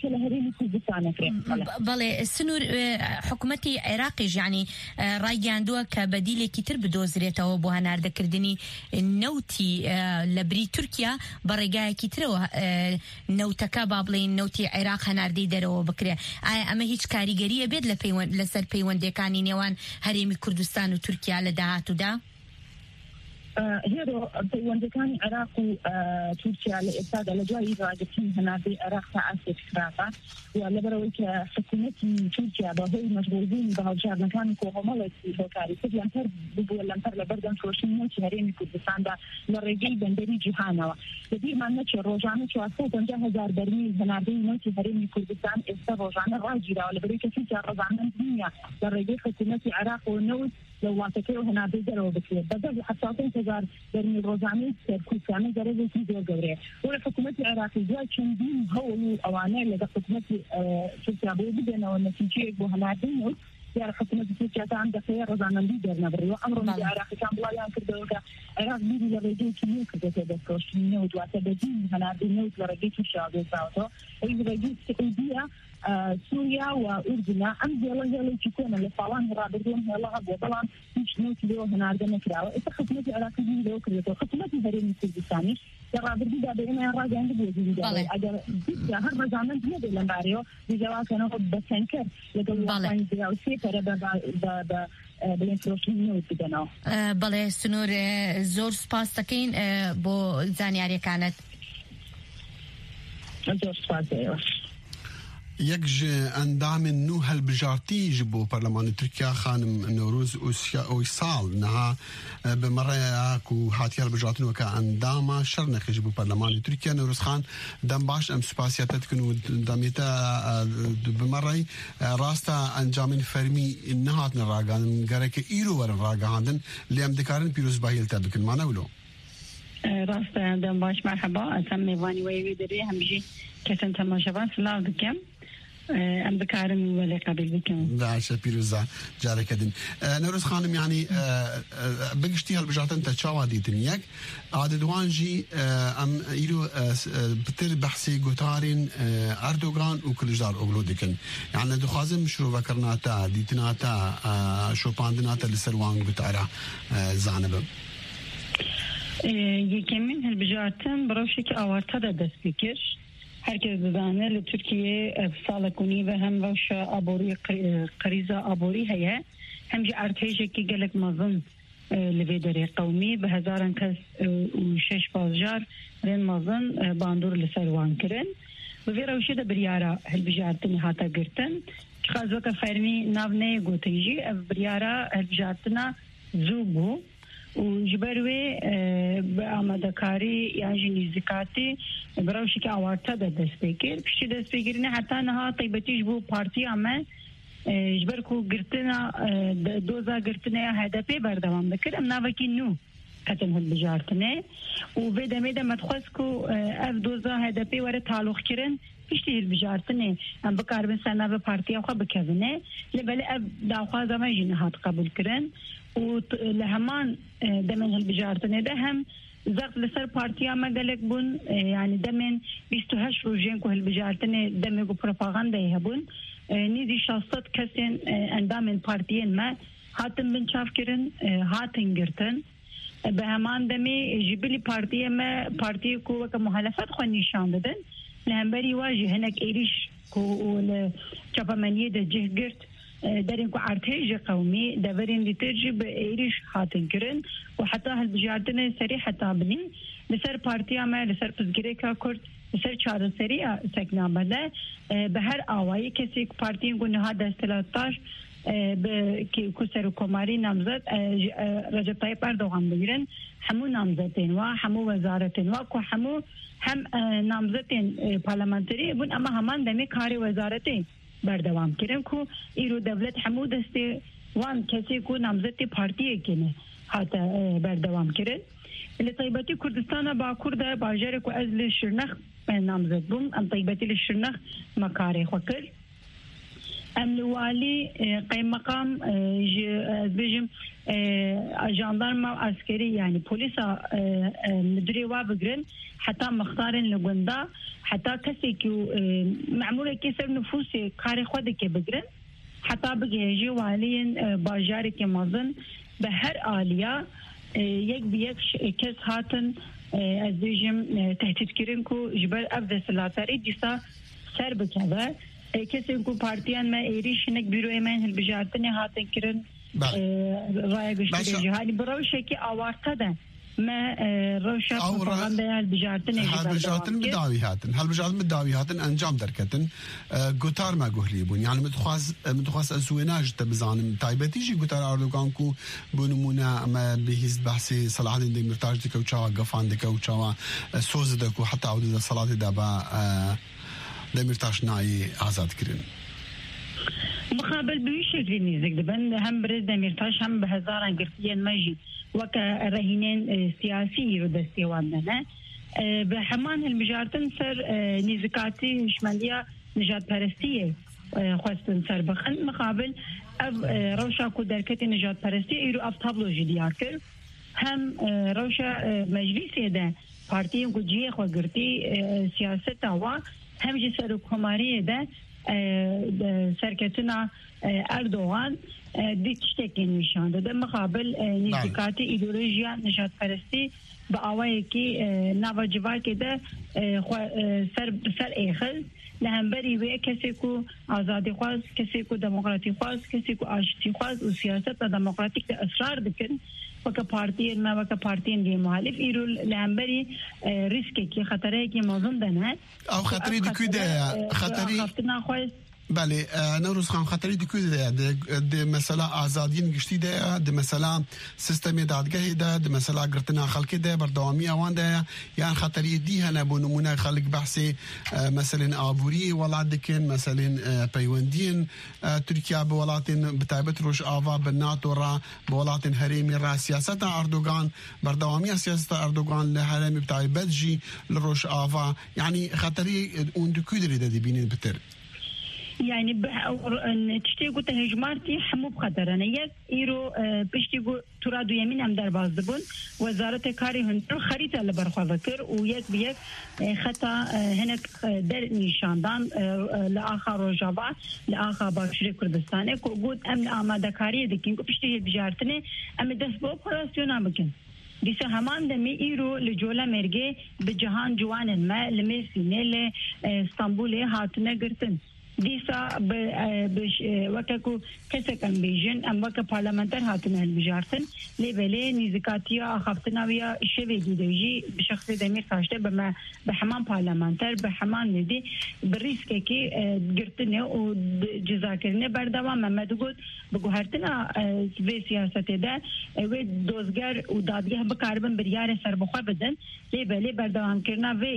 بله السنور حكومتي عراقي يعني راي عندها كبديل كتير بدوزريته وبوها كردني نوتي لبري تركيا برجاء كتير نوتك بابلين نوتي عراق هناردي درو بكري اما هيك كاريجريه بيد لبيون لسر بيون دكاني نيوان هريمي كردستان وتركيا لدهاتو ده هيرو بيوندكان عراق وتركيا لإفادة لجوائي راجتين هنا بعراق تأسف كرافة ولبروي كحكومتي تركيا بهوي مشغولين بهالجار مكان كوهمالة هوكاري سيد لنتر ببو لنتر لبردن كروشين موتي هريمي كردستان دا لرقي بندري جهانوا لدير ما نتش روجانة شواسة تنجا هزار برميل هنا بي موتي هريمي كردستان إستا روجانة راجرة ولبروي كتركيا رزانة الدنيا لرقي حكومتي عراق ونوت لو واتكيو هنا بيدروا بكير بدل حتى تنتظر برمي روزاني كوسانة جرزة تيجي جوري ولا حكومة العراق جاي كندين هو أوانه لقى حكومة تركيا بودنا والنتيجة بوهنا دينه يا حكومة تركيا عندها خيار روزانة ليدرنا بري وأمر العراق كان بلا ينكر دوكا العراق بيجي لرجيت كمية كده كده كوشين نود واتبدين هنا دينه لرجيت الشعب ساوتو أي رجيت سعودية سوريا وأردن أم جل جل تكون لفلان رابطون هلا هذا طبعا مش نوت له هنا عندنا كراوة إذا خدمة العراقية له كريتو خدمة هرين الكردستاني الرابط ده بيننا راجع عند بوجود ده أجل ده هر رجعنا بيد لمباريو بجوا كانوا بسنكر لقوا كان بيجوا سيفر ب ب ب بينفروشين نوت بدنا بالله سنور زور سباس تكين بو زانياري كانت زور سباس يكج اندام نو هالبجارتي جبو برلمان تركيا خانم نوروز ويصال نها بمرة كو هاتي هالبجارتين وكا انداما شرنخ جبو برلمان تركيا نوروز خان دم باش ام سباسياتات كنو داميتا بمرة راستا انجامين فرمي نهات نراغان غارك ايرو ورن راغاندن ليام دكارن بيروز باهيل تابكن ما نولو راستا دم باش مرحبا اسمي فاني ويوي دري همجي كسن تماشبان سلاو دكم ام بكارم ولا قبل بكم لا شبيروزا جارك دين نورس خانم يعني بقشتي هالبجاتن تشاوا ديتن ياك عاد دوانجي ام يرو بتر بحثي غوتارين اردوغان وكلجدار اوغلودكن يعني دخازم شو فكرناتا ديتناتا شو باندناتا لسروان غوتارا زانب يكمن هالبجاتن بروشك اوارتا دا دست بكر herkes dizane li Türkiye sala kuni ve hem roşa abori kriza abori heye hem ji artejeki gelek mazın li vedere qawmi bi hezaran kes û şeş bazjar ren mazın bandur li ser wan kirin bi vê rewşê de biryara hilbijartinê hata girtin xazweka fermî nav neyê gotin jî ev biryara hilbijartina zû bû وجبروي بآمدكاري يعني نزكاتي بروشك أوارتا ده دستيكر بشي دستيكرنا حتى نها طيبتي جبو بارتي أما جبركو قرتنا دوزا قرتنا هذا بي بردوام بكر أم نافكي نو قتن هالبجارتنا وبدا ميدا مدخوزكو اف دوزا هذا بي ورا تعلق كرن پشتی بجارتنه ام بکاربن سنا به پارتیا خو بکونه لبل اب داخوازه ما جنهات قبول کرن و لهمان دمن البجارتنه ده هم زغ لسر پارتیا ما قالك بون يعني دمن بیست و هشت روزين كه البجارتنه دمن کو پروپاگاندا هبون نيدي شاستات كسين اندام البارتيين ما هاتن من شاف کرن هاتن گرتن به همان دمی جبلی پارتیه ما پارتیه کو که مخالفت خو نشان دادن لهمبری واجه هناك ایریش کو چاپمنیه ده جهگرت دارين کو ارتج قومي دورين لترجي بإيريش هاتن كرن وحتى هالبجاردنا سريحة تابني لسر بارتيا ما لسر بزجريكا كرد لسر چارن سريع سكنا بلا بهر آوائي كسي بارتيين قلنا هذا ثلاثة عشر كسر كوماري نامزد رجب طيب أردوغان بگیرن همو نامزدين و همو وزارتين و کو همو هم نامزدين پارلمانتري بون اما همان دمي کاری وزارتين بردوام کرن کو ایرو دولت حمود است وان کسی کو نامزد پارتیه کنه حتی بردوام کرن لطیبتی کردستان با کرد باجر کو از شرنخ نامزد بوم ام طیبتی للشرنخ مکاری خوکر ام لوالی قیم مقام بيجم جاندارم عسكري يعني بوليسا مدري وابقرن حتى مختارن لغندا حتى كسيكو معمولة كسر نفوسي كاري خودك بقرن حتى بقى والين باجاري كمازن بهر آلية يك بيك كس هاتن از بيجم تهديد كرنكو جبال أبدا سلاتاري ديسا سر بكذا کسی کو پارتیان ما ایریش نک بیرو ایمان هل بجارتنی هاتن کرن رای گشته جهانی بروشه کی آوارتا ده ما روشا پروپاگاندا هل بجارتنی هل بجارتن بداوی هاتن هل بجارتن بداوی هاتن انجام درکتن گوتار ما گهلی بون يعني متخواز متخواز ازویناج تبزانم تایبتی جی گوتار اردوغان کو بنمونه ما بهیز بحثی صلاح الدین دمرتاج دکو چاوا گفان دکو چاوا سوز دکو حتی عود صلاح دابا دمرتاش ناي آزاد كرين مقابل بيشكل نيزك دبن هم برز دمرتاش هم بهزاران قرطيين مجي وكا رهينين سياسي رد استيواننا بحمان المجارتن سر نيزكاتي شمالية نجات پرستية خواستن سر بخن مقابل اف روشا كو دركتي نجات پرستية ايرو اف تابلو جديار كر هم روشا مجلسي ده پارتيين كو جيه خوا قرطي سياسة هوا هم جي سر حکومتی ده سرکتنا اردوغان دی تشتکی نشان داده مقابل نزدیکات ایدئولوژیا نجات پرستی با آوایی که نواجبا که ده سر سر ایخل لهمبری و کسی کو آزادی خواست کسی کو دموکراتی خواست کسی کو آشتی خواست و سیاست و دموکراتیک ده اصرار بکن وکا پارتیین ما وکا پارتیین دی محالف ایرو لهمبری ریسکی که خطره که موزن دنه او خطری دی کده خطری بله نوروز خان خطری دی کده ده مثلا آزادین گشتی ده ده مثلا سیستم دادگاه ده ده مثلا گرتنا خلق ده بردوامی اوان ده یعنی خطری دی هنه بونمونه خلق بحثی مثلا آبوری ولاد دکن مثلا پیوندین ترکیه بولاتین بتایبت روش آوا بالناتو را بولاتین هریمی را سیاست اردوغان بردوامی سیاست اردوغان لهرمی بتایبت جی لروش آوا يعني خطري اون دو كودري ده دي بينين بتر يعني تشتي قلت هجمارتي حمو بخطر انا يك ايرو بشتي قلت ترادو يمين هم در باز دبون وزارة كاري هنتر خريطة لبرخوا ذكر ويك بيك خطا هناك در نشاندان لآخر رجابا لآخر باشري كردستاني قلت ام آماده كاري دكين بشتي بجارتني ام دست بو پراسيونا بكن دیسه همان دمی ایرو لجولا مرگه به جهان جوانن ما لمسینه ل استانبول هاتنه گرتن دیسا به وکاکو کسی کن بیجن ام وکا پارلمانتر هاتنه بجارتن لیبله نیزکاتیا خفتنا ویا شوی دیدوجی به شخص دمیر کاشته به به همان پارلمانتر به همان ندی به ریسک که گرتنه و جزا کرنه بردوام محمد گفت بگو هرتنا به سیاست ده و دوزگر و دادگاه بکاربن بریار سر بخوا بدن لیبله بردوام کرنا وی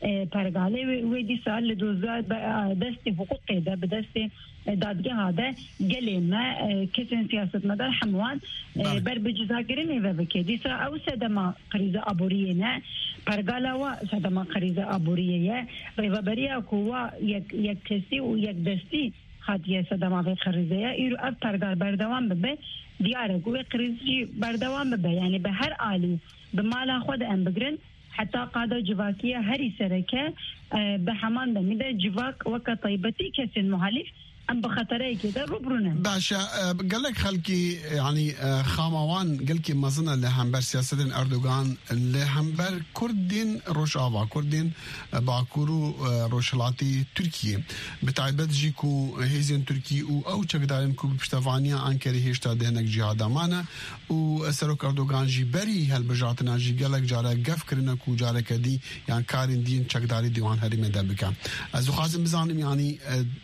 پرگاله و دیسا لدوزا دست حقوق ده بدست دادگاه هذا قال ما كسن سياسة مدار حموان بر بجزاكرين وبكي ديسا أو سدما قريزة أبورينا برقالا و سدما قريزة أبورية ريفابريا كوا يك يك كسي ويك دستي خاطية سدما في خريزة إيرو أب برقال بردوام ببه ديارة كوا قريزي بردوام ببه يعني بهر آلي بمالا خود أم بقرن حتى قادة جواكية هري سركة بحمان بمدى جواك وكا طيبتي كسن محالف ام بخطري كده روبرونا باشا قال لك خلكي يعني خاموان قال لك مزنا لهمبر سياسة أردوغان لهمبر كردين روشافا كردين باكورو روشلاتي تركيا بتعبد جيكو هيزن تركي او تشغدارن كو بشتفانيا انكري هشتا دهنك جهاد مانا و سروك أردوغان جي بري هالبجاتنا جي قال لك جارا قف كرنا كو جارا كدي يعني كارين دين تشغداري ديوان هري مدبكا ازو خازم بزانم يعني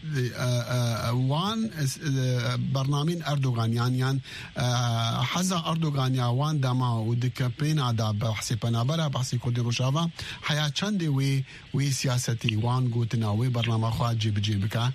وان برنامج أردوغان يعني يعني حزا أردوغان يا وان دما ودك بين عدا بحسي بنابرة بحسي كردي روشافا حياة چندي وي وي سياستي وان قوتنا وي برنامج خواهد جيب جيبك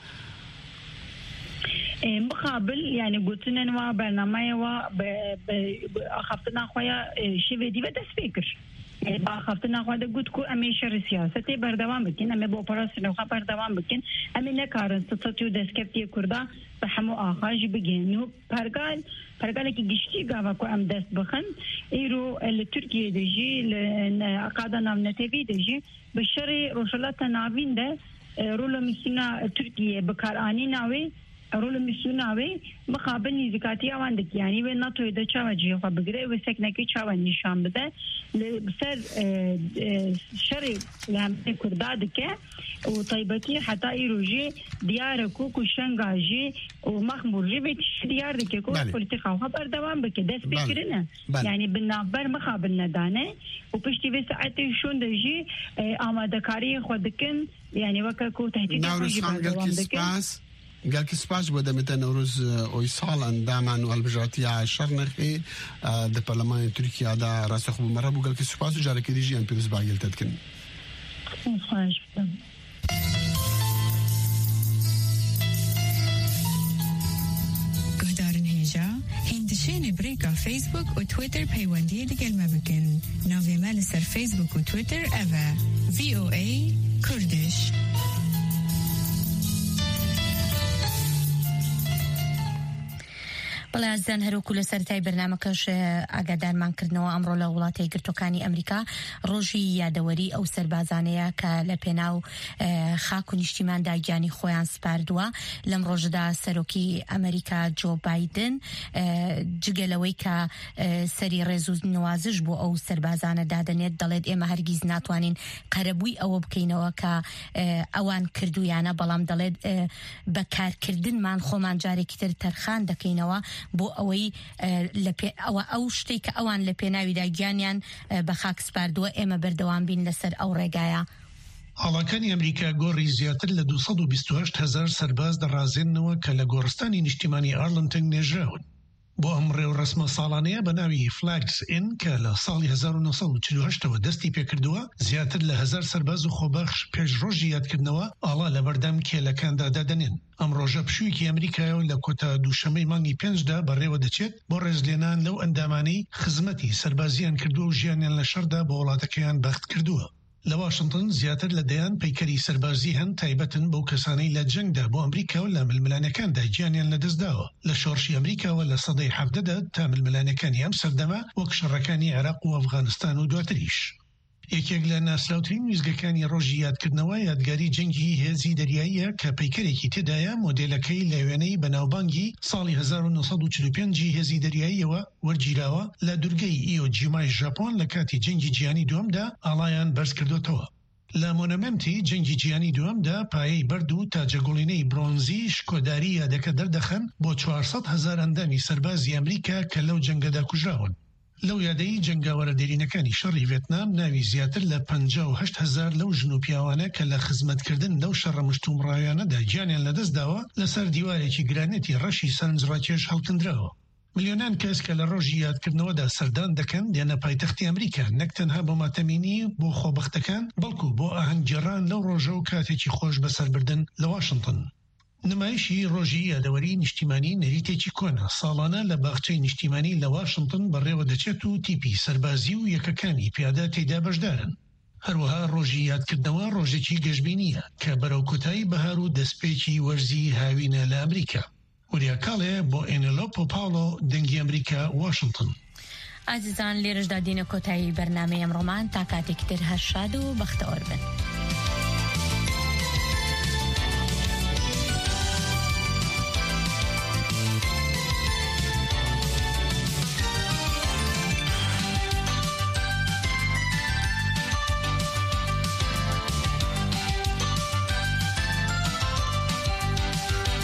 مقابل يعني قلتنا نوا برنامج وا أخفتنا خويا شيء دي بدأ سبيكر باخفتنا خواده قلت کو امیشه سیاستی بردوام بکن امی با پراستی نخوا بردوام بکن امی نکارن ستاتیو دستکفتی کرده به همو آخاج بگن پرگال پرگال که گشتی گاوا کو ام دست بخن ایرو لترکیه دجی لقاده نام نتیوی دجی بشری روشلات ناوین ده رولو میسونا ترکیه بکارانی ناوی رول میسوناوی مقابل نزدیکاتی آوان دکی یعنی و ناتوی ده چاوا جیو خوا بگره و سکنکی چاوا نشان بده بسر شری لهمه کرده دکه و طیبتی حتی ایروژی دیار کو کشنگاجی و مخمورجی و دیار دکه کو پولیتیکا خوا بردوام بکه دست بگرنه یعنی بنابر مقابل ندانه و پشتی و ساعتی شون دجی آماده کاری خوا دکن یعنی وکا کو تهدید خوشی بردوام دکن قال كي سباج بدا متى نوروز ويصال دائما والبجاتي على الشرنخي د برلمان تركيا دا راسخ بمرب وقال كي سباج جاري كي ديجي ام بيرز بايل تدكن خواهش بدم قهدارن هيجا هندشين بريكا فيسبوك وتويتر بيواندية دقل ما بكن نوفي مال سر فيسبوك وتويتر أفا في او اي كردش بەڵێزان هەروکو لە سەرەتای بەرنامەکەش ئاگادارمان کردنەوە ئەمڕۆ لە وڵاتی یەکگرتووەکانی ئەمریکا ڕۆژی یادەوەری ئەو سەربازانەیە کە لە پێناو خاک و نیشتیماندا گیانی خۆیان سپاردووە لەم ڕۆژەدا سەرۆکی ئەمریکا جۆ بایدن جگەلەوەی کە سەری ڕێز و نوازش بۆ ئەو سەربازانە دادەنێت دەڵێت ئێمە هەرگیز ناتوانین قەرەبووی ئەوە بکەینەوە کە ئەوان کردویانە بەڵام دەڵێت بەکارکردنمان خۆمان جارێکی تر تەرخان دەکەینەوە بۆ ئەوەی ئەوە ئەو شتێک کە ئەوان لە پێناویدا گیانیان بە خاک سپاردووە ئێمە بەردەوام بین لەسەر ئەو ڕێگایە. هەڵاکانی ئەمریکا گۆڕی زیاتر لە دووسەد و بیست و هەشت هەزار سەرباز دەڕازێننەوە کە لە گۆڕستانی نیشتیمانی ئارلنتن نێژراون. بۆ ئەم ڕێوڕسمە ساڵانەیە بە ناوی فلاگس ئین کە لە ساڵی هەزار و نۆسەد و چل و هەشتەوە دەستی پێکردووە زیاتر لە هەزار سەرباز و خۆبەخش پێش ڕۆژی یادکردنەوە ئاڵا لە بەردەم کێلەکاندا دادەنێن. ئەم ڕۆژە پشوویەکی ئەمریکایەوە لە کۆتا دووشەمەی مانگی پێنجدا بەڕێوە دەچێت بۆ ڕێزلێنان لەو ئەندامانەی خزمەتی سەربازیان کردووە و ژیانیان لە شەردا بە وڵاتەکەیان بەخت کردووە. لە واشنگتن زیاتر لە دەیان پەیکەری سەربازی هەن تایبەتن بەو کەسانەی لە جەنگدا بۆ ئەمریکا و لە ململانەکاندا گیانیان لەدەستداوە لە شۆڕشی ئەمریکاوە لە سەدەی حەڤدەدا تا ململانەکانی ئەم سەردەما وەک شەڕەکانی عێراق و ئەفغانستان و دواتریش. یەکێک لە ناسراوترین ویزگەکانی ڕۆژی یادکردنەوە یادگاری جەنگی هێزی دەریاییە کە پەیکەرێکی تێدایە مۆدێلەکەی لە وێنەی بەناوبانگی ساڵی هەزار و نۆسەد و چل و پێنجی هێزی دەریاییەوە وەرگیراوە لە دوورگەی ئیۆ جیمای ژاپۆن لە کاتی جەنگی جیهانی دووەمدا ئاڵایان بەرز کردوتەوە. لە مۆنەمەنتی جەنگی جیهانی دووەمدا پایەی بەرد و تاجەگوڵینەی برۆنزی شکۆداری یادەکە دەردەخەن بۆ چوارسەد هەزار ئەندامی سەربازی ئەمریکا کە لەو جەنگەدا کوژراون. لەو یادەی جەنگاوەرە دێرینەکانی شەڕی ڤێتنام ناوی زیاتر لە پەنجا و هەشت هەزار لەو ژن و پیاوانە کە لە خزمەتکردن لەو شەڕە مشتومڕایانەدا گیانیان لەدەستداوە لەسەر دیوارێکی گرانێتی ڕەشی سەرنجڕاکێش هەڵکندراوە. ملیۆنان کەس کە لە ڕۆژی یادکردنەوەدا سەردان دەکەن دێنە پایتەختی ئەمریکا نەک تەنها بۆ ماتەمینی بۆ خۆبەختەکان بەڵکو بۆ ئاهەنگگێڕان لەو ڕۆژە و کاتێکی خۆش بەسەربردن لە واشنگتن. نمایشی ڕۆژی یادەوەری نیشتیمانی نەریتێکی کۆنا ساڵانە لە باخچەی نیشتیمانی لە واشنگتن بەڕێوە دەچێت و تیپی سەربازی و یەکەکانی پیادە تێدا بەشدارن. هەروەها ڕۆژی یادکردنەوە ڕۆژێکی گەشتبینیە کە بەرەو کۆتایی بەهار و دەستپێکی وەرزی هاوینە لە ئەمریکا. وریاکاڵێ بۆ ئێنێلۆپۆ پاڵۆ دەنگی ئەمریکا واشنگتن. ئازیزان لێرەشدا دینە کۆتایی بەرنامەی ئەمڕۆمان تا کاتێک تر هەر شاد و بەختەوەر بن.